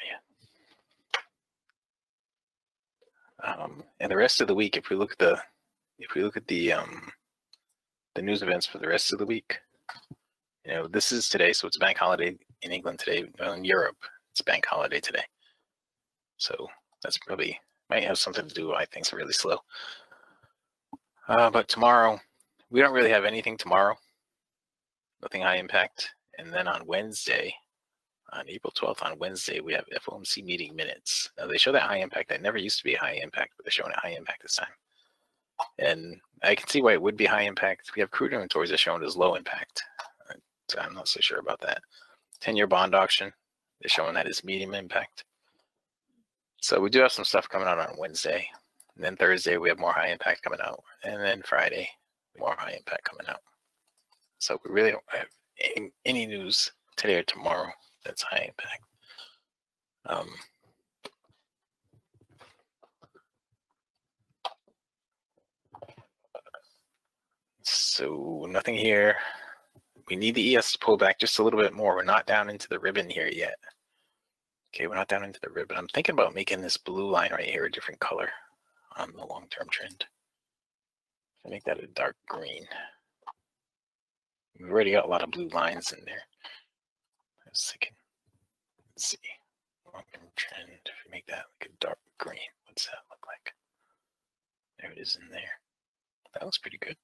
of you. Um, and the rest of the week, if we look at the, if we look at the um, the news events for the rest of the week, you know, this is today, so it's bank holiday in England today. Well, in Europe, it's bank holiday today. So that's probably, might have something to do with why things are really slow. Uh, but tomorrow, we don't really have anything tomorrow. Nothing high impact. And then on Wednesday, on April twelfth, on Wednesday, we have F O M C meeting minutes. Now they show that high impact. That never used to be a high impact, but they're showing it high impact this time. And I can see why it would be high impact. We have crude inventories that shown as low impact. So I'm not so sure about that. ten-year bond auction, they're showing that as medium impact. So we do have some stuff coming out on Wednesday. And then Thursday, we have more high impact coming out. And then Friday, more high impact coming out. So we really don't have any, any news today or tomorrow that's high impact. Um, so nothing here. We need the E S to pull back just a little bit more. We're not down into the ribbon here yet. Okay, we're not down into the ribbon. I'm thinking about making this blue line right here a different color on the long-term trend. I make that a dark green. We've already got a lot of blue lines in there. I was thinking, let's see, long-term trend. If we make that like a dark green, what's that look like? There it is in there. That looks pretty good.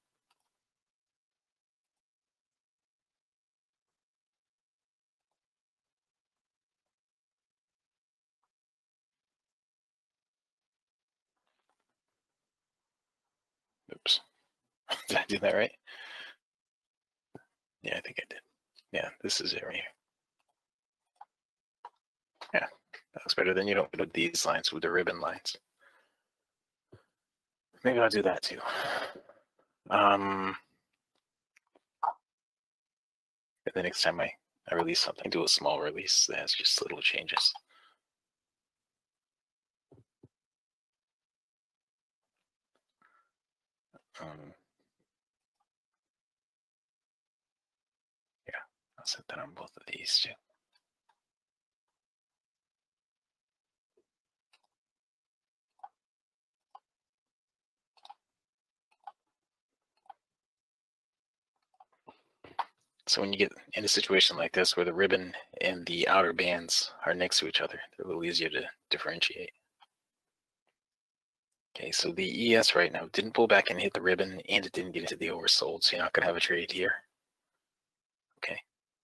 Oops. Did I do that right? Yeah, I think I did. Yeah, this is it right here. Yeah, that looks better. Then you don't put these lines with the ribbon lines. Maybe I'll do that too. Um, the next time I, I release something, do a small release that has just little changes. Um, yeah, I'll set that on both of these too. So when you get in a situation like this where the ribbon and the outer bands are next to each other, they're a little easier to differentiate. Okay, so the E S right now didn't pull back and hit the ribbon, and it didn't get into the oversold, so you're not going to have a trade here. Okay.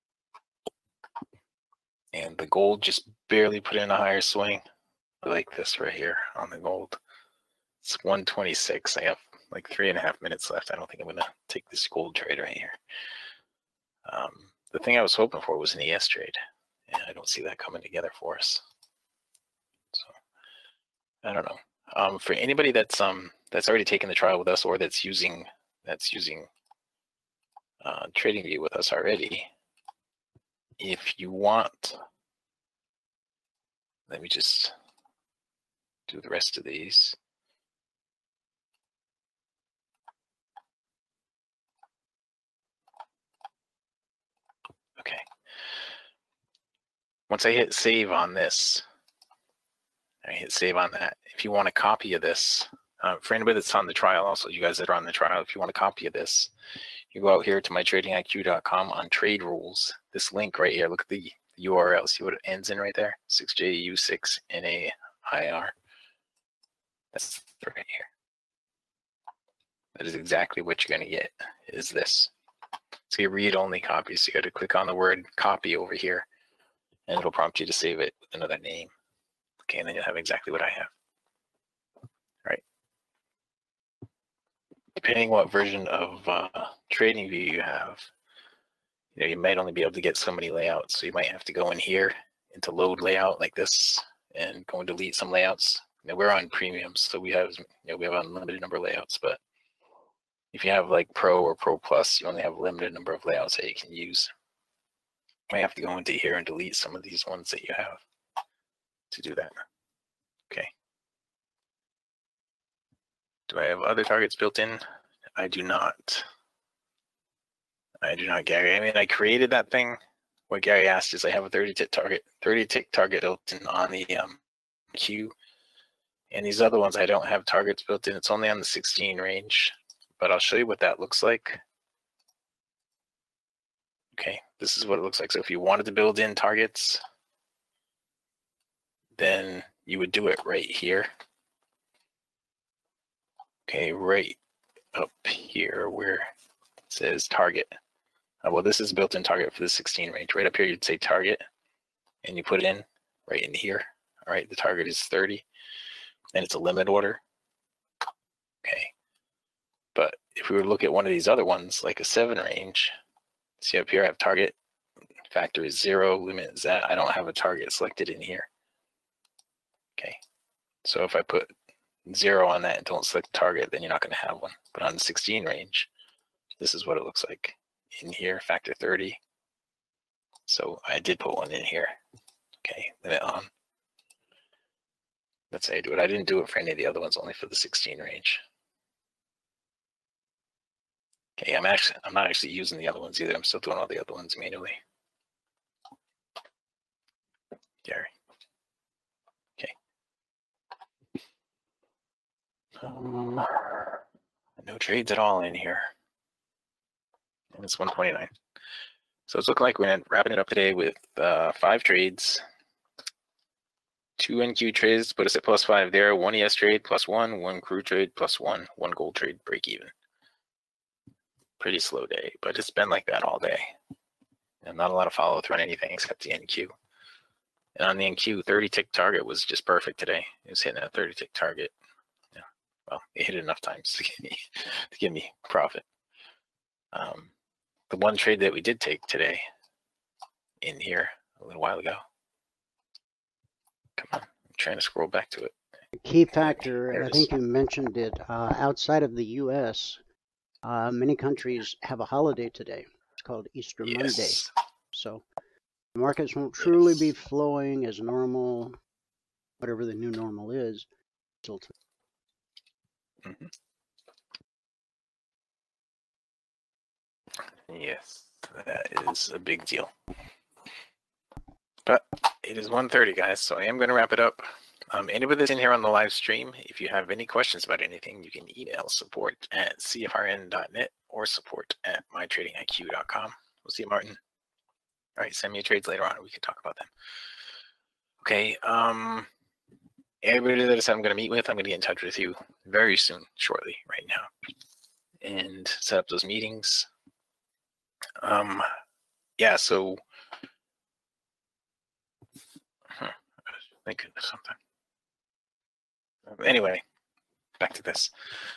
And the gold just barely put in a higher swing, like this right here on the gold. It's one twenty-six. I have like three and a half minutes left. I don't think I'm going to take this gold trade right here. Um, the thing I was hoping for was an E S trade, and I don't see that coming together for us. So I don't know. Um, for anybody that's um that's already taken the trial with us, or that's using that's using uh, TradingView with us already, if you want, let me just do the rest of these. Okay. Once I hit save on this, I hit save on that. If you want a copy of this, uh, for anybody that's on the trial, also you guys that are on the trial, if you want a copy of this, you go out here to my trading I Q dot com on trade rules. This link right here, look at the U R L. See what it ends in right there? six J U six N A I R. That's right here. That is exactly what you're going to get, is this. So you read-only copies. So you got to click on the word copy over here, and it'll prompt you to save it with another name. Okay, and then you'll have exactly what I have. All right. Depending what version of uh, TradingView you have, you know, you might only be able to get so many layouts. So you might have to go in here into load layout like this and go and delete some layouts. You know, we're on premium, so we have, you know, we have an unlimited number of layouts, but if you have like Pro or Pro Plus, you only have a limited number of layouts that you can use. You might have to go into here and delete some of these ones that you have to do that. Okay. Do I have other targets built in? I do not. I do not, Gary. I mean, I created that thing. What Gary asked is I have a thirty tick target, thirty tick target built in on the um, queue. And these other ones, I don't have targets built in. It's only on the sixteen range, but I'll show you what that looks like. Okay, this is what it looks like. So if you wanted to build in targets, then you would do it right here. Okay, right up here where it says target. Uh, well, this is built-in target for the sixteen range. Right up here, you'd say target, and you put it in right in here. All right, the target is thirty, and it's a limit order. Okay, but if we were to look at one of these other ones, like a seven range, see up here, I have target, factor is zero, limit is that. I don't have a target selected in here. Okay, so if I put zero on that and don't select target, then you're not going to have one. But on the sixteen range, this is what it looks like in here, factor thirty. So I did put one in here. Okay, limit on. That's how you do it. I didn't do it for any of the other ones, only for the sixteen range. Okay, I'm actually I'm not actually using the other ones either. I'm still doing all the other ones manually. Gary. Okay. Um, no trades at all in here. And it's one twenty-nine. So it's looking like we're wrapping it up today with uh, five trades. Two N Q trades put us at plus five there. One E S trade plus one. One crew trade plus one. One gold trade break even. Pretty slow day, but it's been like that all day. And not a lot of follow through on anything except the N Q. And on the N Q, thirty tick target was just perfect today. It was hitting a thirty tick target. Yeah. Well, it hit it enough times to give me to give me profit. Um, the one trade that we did take today in here a little while ago. Come on, I'm trying to scroll back to it. The key factor, and I think you mentioned it, uh, outside of the U S, uh, many countries have a holiday today. It's called Easter Yes. Monday. So the markets won't truly Yes. be flowing as normal, whatever the new normal is. Until Mm-hmm. Yes, that is a big deal. But it is one thirty, guys, so I am going to wrap it up. Um, anybody that's in here on the live stream, if you have any questions about anything, you can email support at C F R N dot net or support at my trading I Q dot com. We'll see you, Martin. All right, send me your trades later on. We can talk about them. Okay. Um, everybody that I'm going to meet with, I'm going to get in touch with you very soon, shortly, right now, and set up those meetings. Um, yeah, so huh, thinking of something. Anyway, back to this.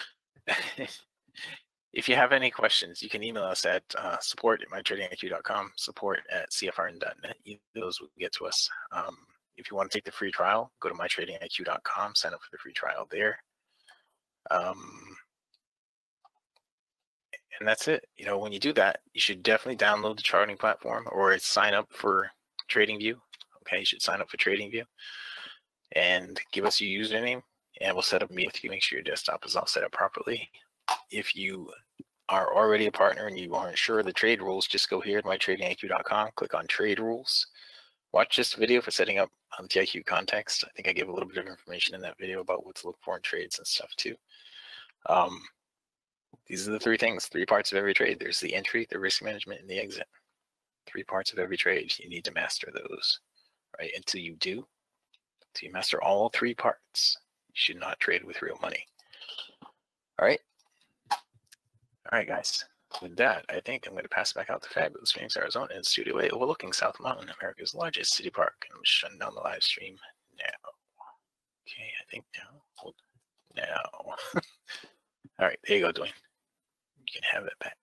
If you have any questions, you can email us at uh, support at my trading I Q dot com, support at C F R N dot net. Either of those will get to us. Um, if you want to take the free trial, go to my trading I Q dot com, sign up for the free trial there. Um, and that's it. You know, when you do that, you should definitely download the charting platform or sign up for TradingView. Okay, you should sign up for TradingView and give us your username, and we'll set up a meeting with you. Make sure your desktop is all set up properly. If you are already a partner and you aren't sure of the trade rules, just go here at my trading I Q dot com, click on Trade Rules. Watch this video for setting up um, T I Q context. I think I gave a little bit of information in that video about what to look for in trades and stuff too. Um, these are the three things, three parts of every trade. There's the entry, the risk management, and the exit. Three parts of every trade. You need to master those, right? Until you do, until you master all three parts, you should not trade with real money. All right. All right, guys. With that, I think I'm going to pass it back out to fabulous Phoenix, Arizona, in Studio A, overlooking South Mountain, America's largest city park. And I'm shutting down the live stream now. Okay, I think now. Hold now. All right, there you go, Dwayne. You can have it back.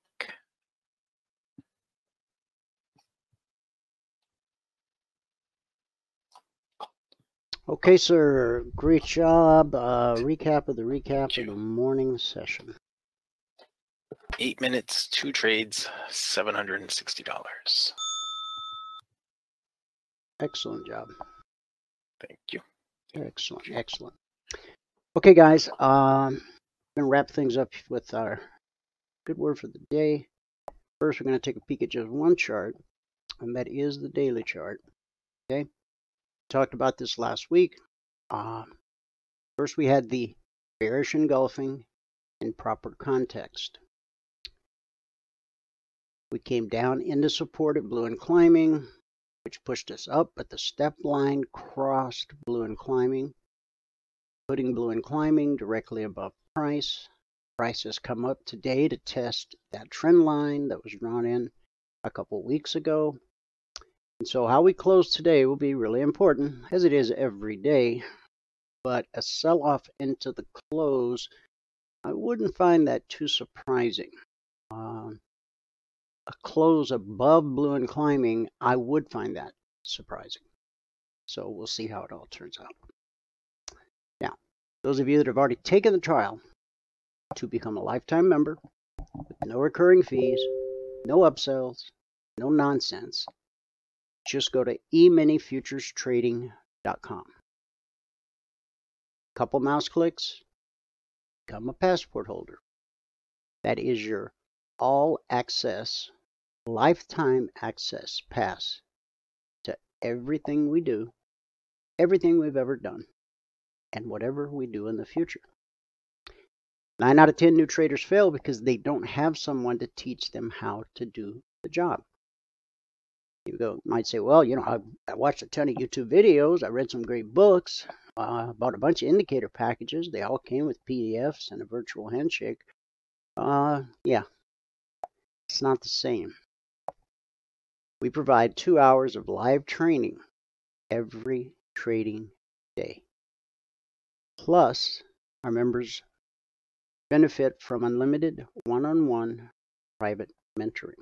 Okay, sir. Great job. Uh, recap of the recap of the morning session. Eight minutes, two trades, seven hundred and sixty dollars. Excellent job. Thank you. Excellent, excellent. Okay, guys. Um, I'm gonna wrap things up with our good word for the day. First, we're gonna take a peek at just one chart, and that is the daily chart. Okay. Talked about this last week. Uh, first, we had the bearish engulfing in proper context. We came down into support at blue and climbing, which pushed us up, but the step line crossed blue and climbing, putting blue and climbing directly above price. Price has come up today to test that trend line that was drawn in a couple weeks ago. And so how we close today will be really important, as it is every day. But a sell-off into the close, I wouldn't find that too surprising. Um, a close above blue and climbing, I would find that surprising. So we'll see how it all turns out. Now, those of you that have already taken the trial to become a lifetime member with no recurring fees, no upsells, no nonsense, just go to e mini futures trading dot com. Couple mouse clicks, become a passport holder. That is your all access, lifetime access pass to everything we do, everything we've ever done, and whatever we do in the future. Nine out of ten new traders fail because they don't have someone to teach them how to do the job. You go, might say, well, you know, I, I watched a ton of YouTube videos, I read some great books, uh, bought a bunch of indicator packages. They all came with P D Fs and a virtual handshake. Uh, yeah, it's not the same. We provide two hours of live training every trading day. Plus, our members benefit from unlimited one-on-one private mentoring.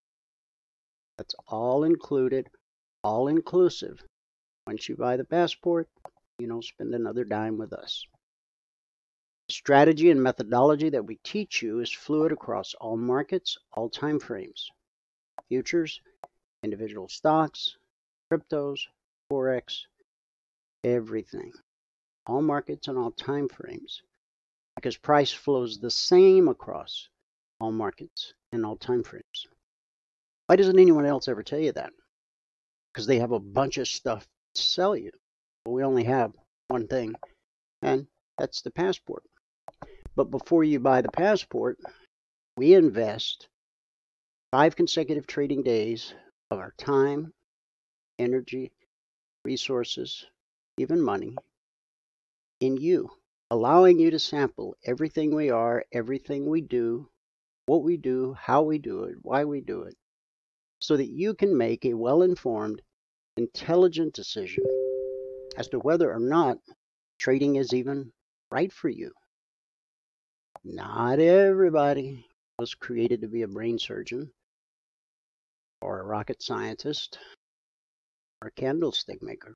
That's all included, all inclusive. Once you buy the passport, you don't spend another dime with us. The strategy and methodology that we teach you is fluid across all markets, all time frames. Futures, individual stocks, cryptos, forex, everything. All markets and all time frames. Because price flows the same across all markets and all time frames. Why doesn't anyone else ever tell you that? Because they have a bunch of stuff to sell you. But we only have one thing, and that's the passport. But before you buy the passport, we invest five consecutive trading days of our time, energy, resources, even money, in you, allowing you to sample everything we are, everything we do, what we do, how we do it, why we do it, so that you can make a well-informed, intelligent decision as to whether or not trading is even right for you. Not everybody was created to be a brain surgeon or a rocket scientist or a candlestick maker.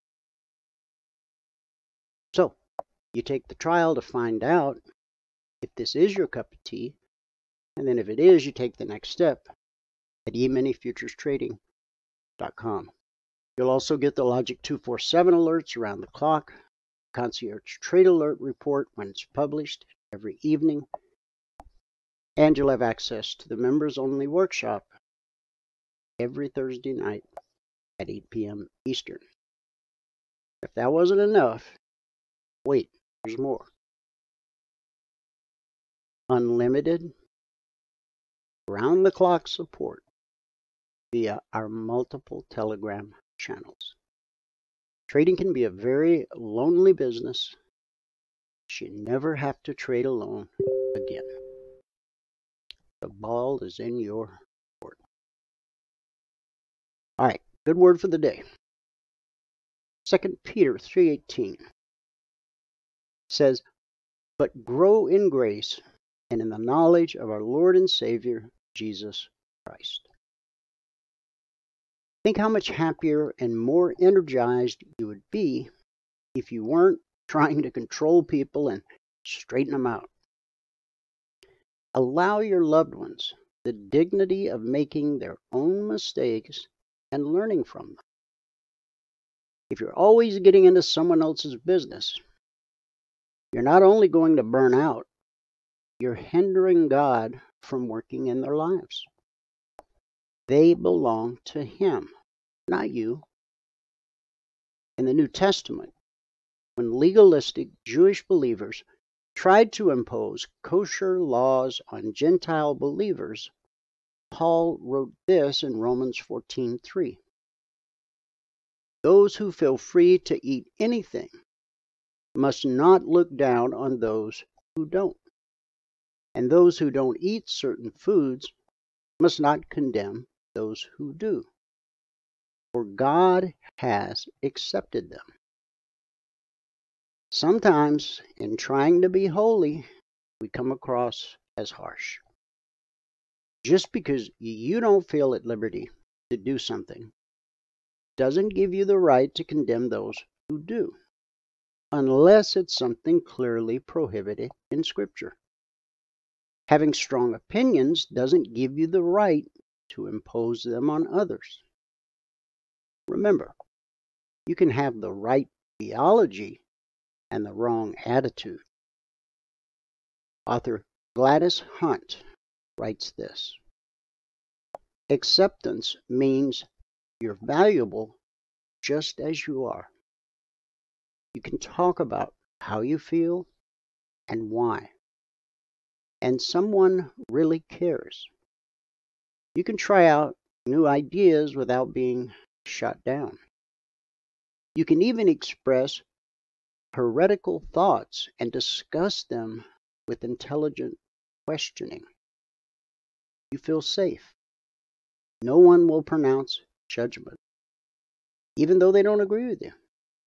So, you take the trial to find out if this is your cup of tea, And then if it is, you take the next step at e mini futures trading dot com. You'll also get the Logic two forty-seven alerts around the clock, Concierge Trade Alert report when it's published every evening, and you'll have access to the members-only workshop every Thursday night at eight p m Eastern. If that wasn't enough, wait, there's more. Unlimited, round-the-clock support via our multiple Telegram channels. Trading can be a very lonely business. You never have to trade alone again. The ball is in your court. All right, good word for the day. Second Peter three eighteen says, "But grow in grace and in the knowledge of our Lord and Savior, Jesus Christ." Think how much happier and more energized you would be if you weren't trying to control people and straighten them out. Allow your loved ones the dignity of making their own mistakes and learning from them. If you're always getting into someone else's business, you're not only going to burn out, you're hindering God from working in their lives. They belong to Him, not you. In the New Testament, when legalistic Jewish believers tried to impose kosher laws on Gentile believers, Paul wrote this in Romans fourteen three. "Those who feel free to eat anything must not look down on those who don't. And those who don't eat certain foods must not condemn those who do. For God has accepted them." Sometimes, in trying to be holy, we come across as harsh. Just because you don't feel at liberty to do something doesn't give you the right to condemn those who do, unless it's something clearly prohibited in Scripture. Having strong opinions doesn't give you the right to impose them on others. Remember, you can have the right theology and the wrong attitude. Author Gladys Hunt writes this: "Acceptance means you're valuable just as you are. You can talk about how you feel and why, and someone really cares. You can try out new ideas without being shut down. You can even express heretical thoughts and discuss them with intelligent questioning. You feel safe. No one will pronounce judgment, even though they don't agree with you.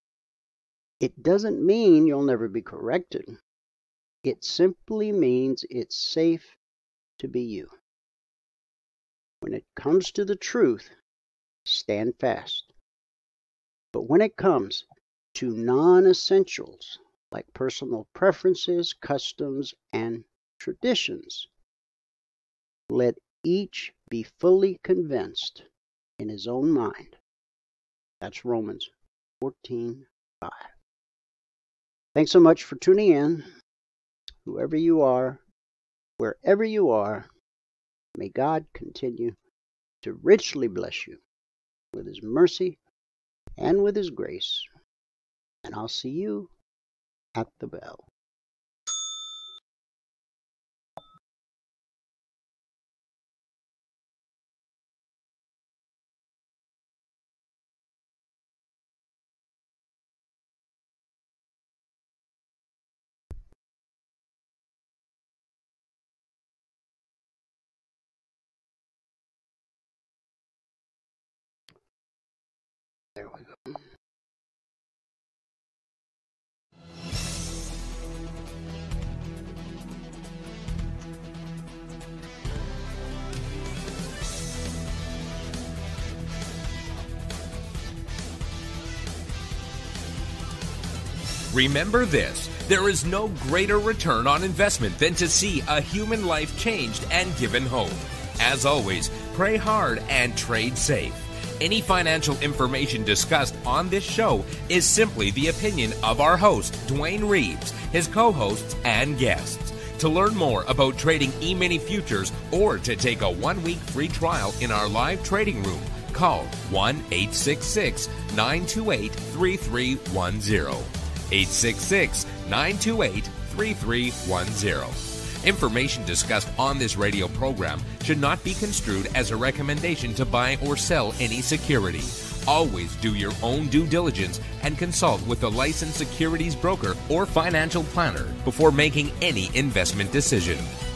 It doesn't mean you'll never be corrected. It simply means it's safe to be you. When it comes to the truth, stand fast. But when it comes to non-essentials like personal preferences, customs, and traditions, let each be fully convinced in his own mind." That's Romans fourteen five. Thanks so much for tuning in. Whoever you are, wherever you are, may God continue to richly bless you with His mercy and with His grace. And I'll see you at the bell. There we go. Remember this, there is no greater return on investment than to see a human life changed and given hope. As always, pray hard and trade safe. Any financial information discussed on this show is simply the opinion of our host, Dwayne Reeves, his co-hosts, and guests. To learn more about trading E-mini futures or to take a one-week free trial in our live trading room, call one eight six six, nine two eight, three three one zero. eight six six, nine two eight, three three one zero. Information discussed on this radio program should not be construed as a recommendation to buy or sell any security. Always do your own due diligence and consult with a licensed securities broker or financial planner before making any investment decision.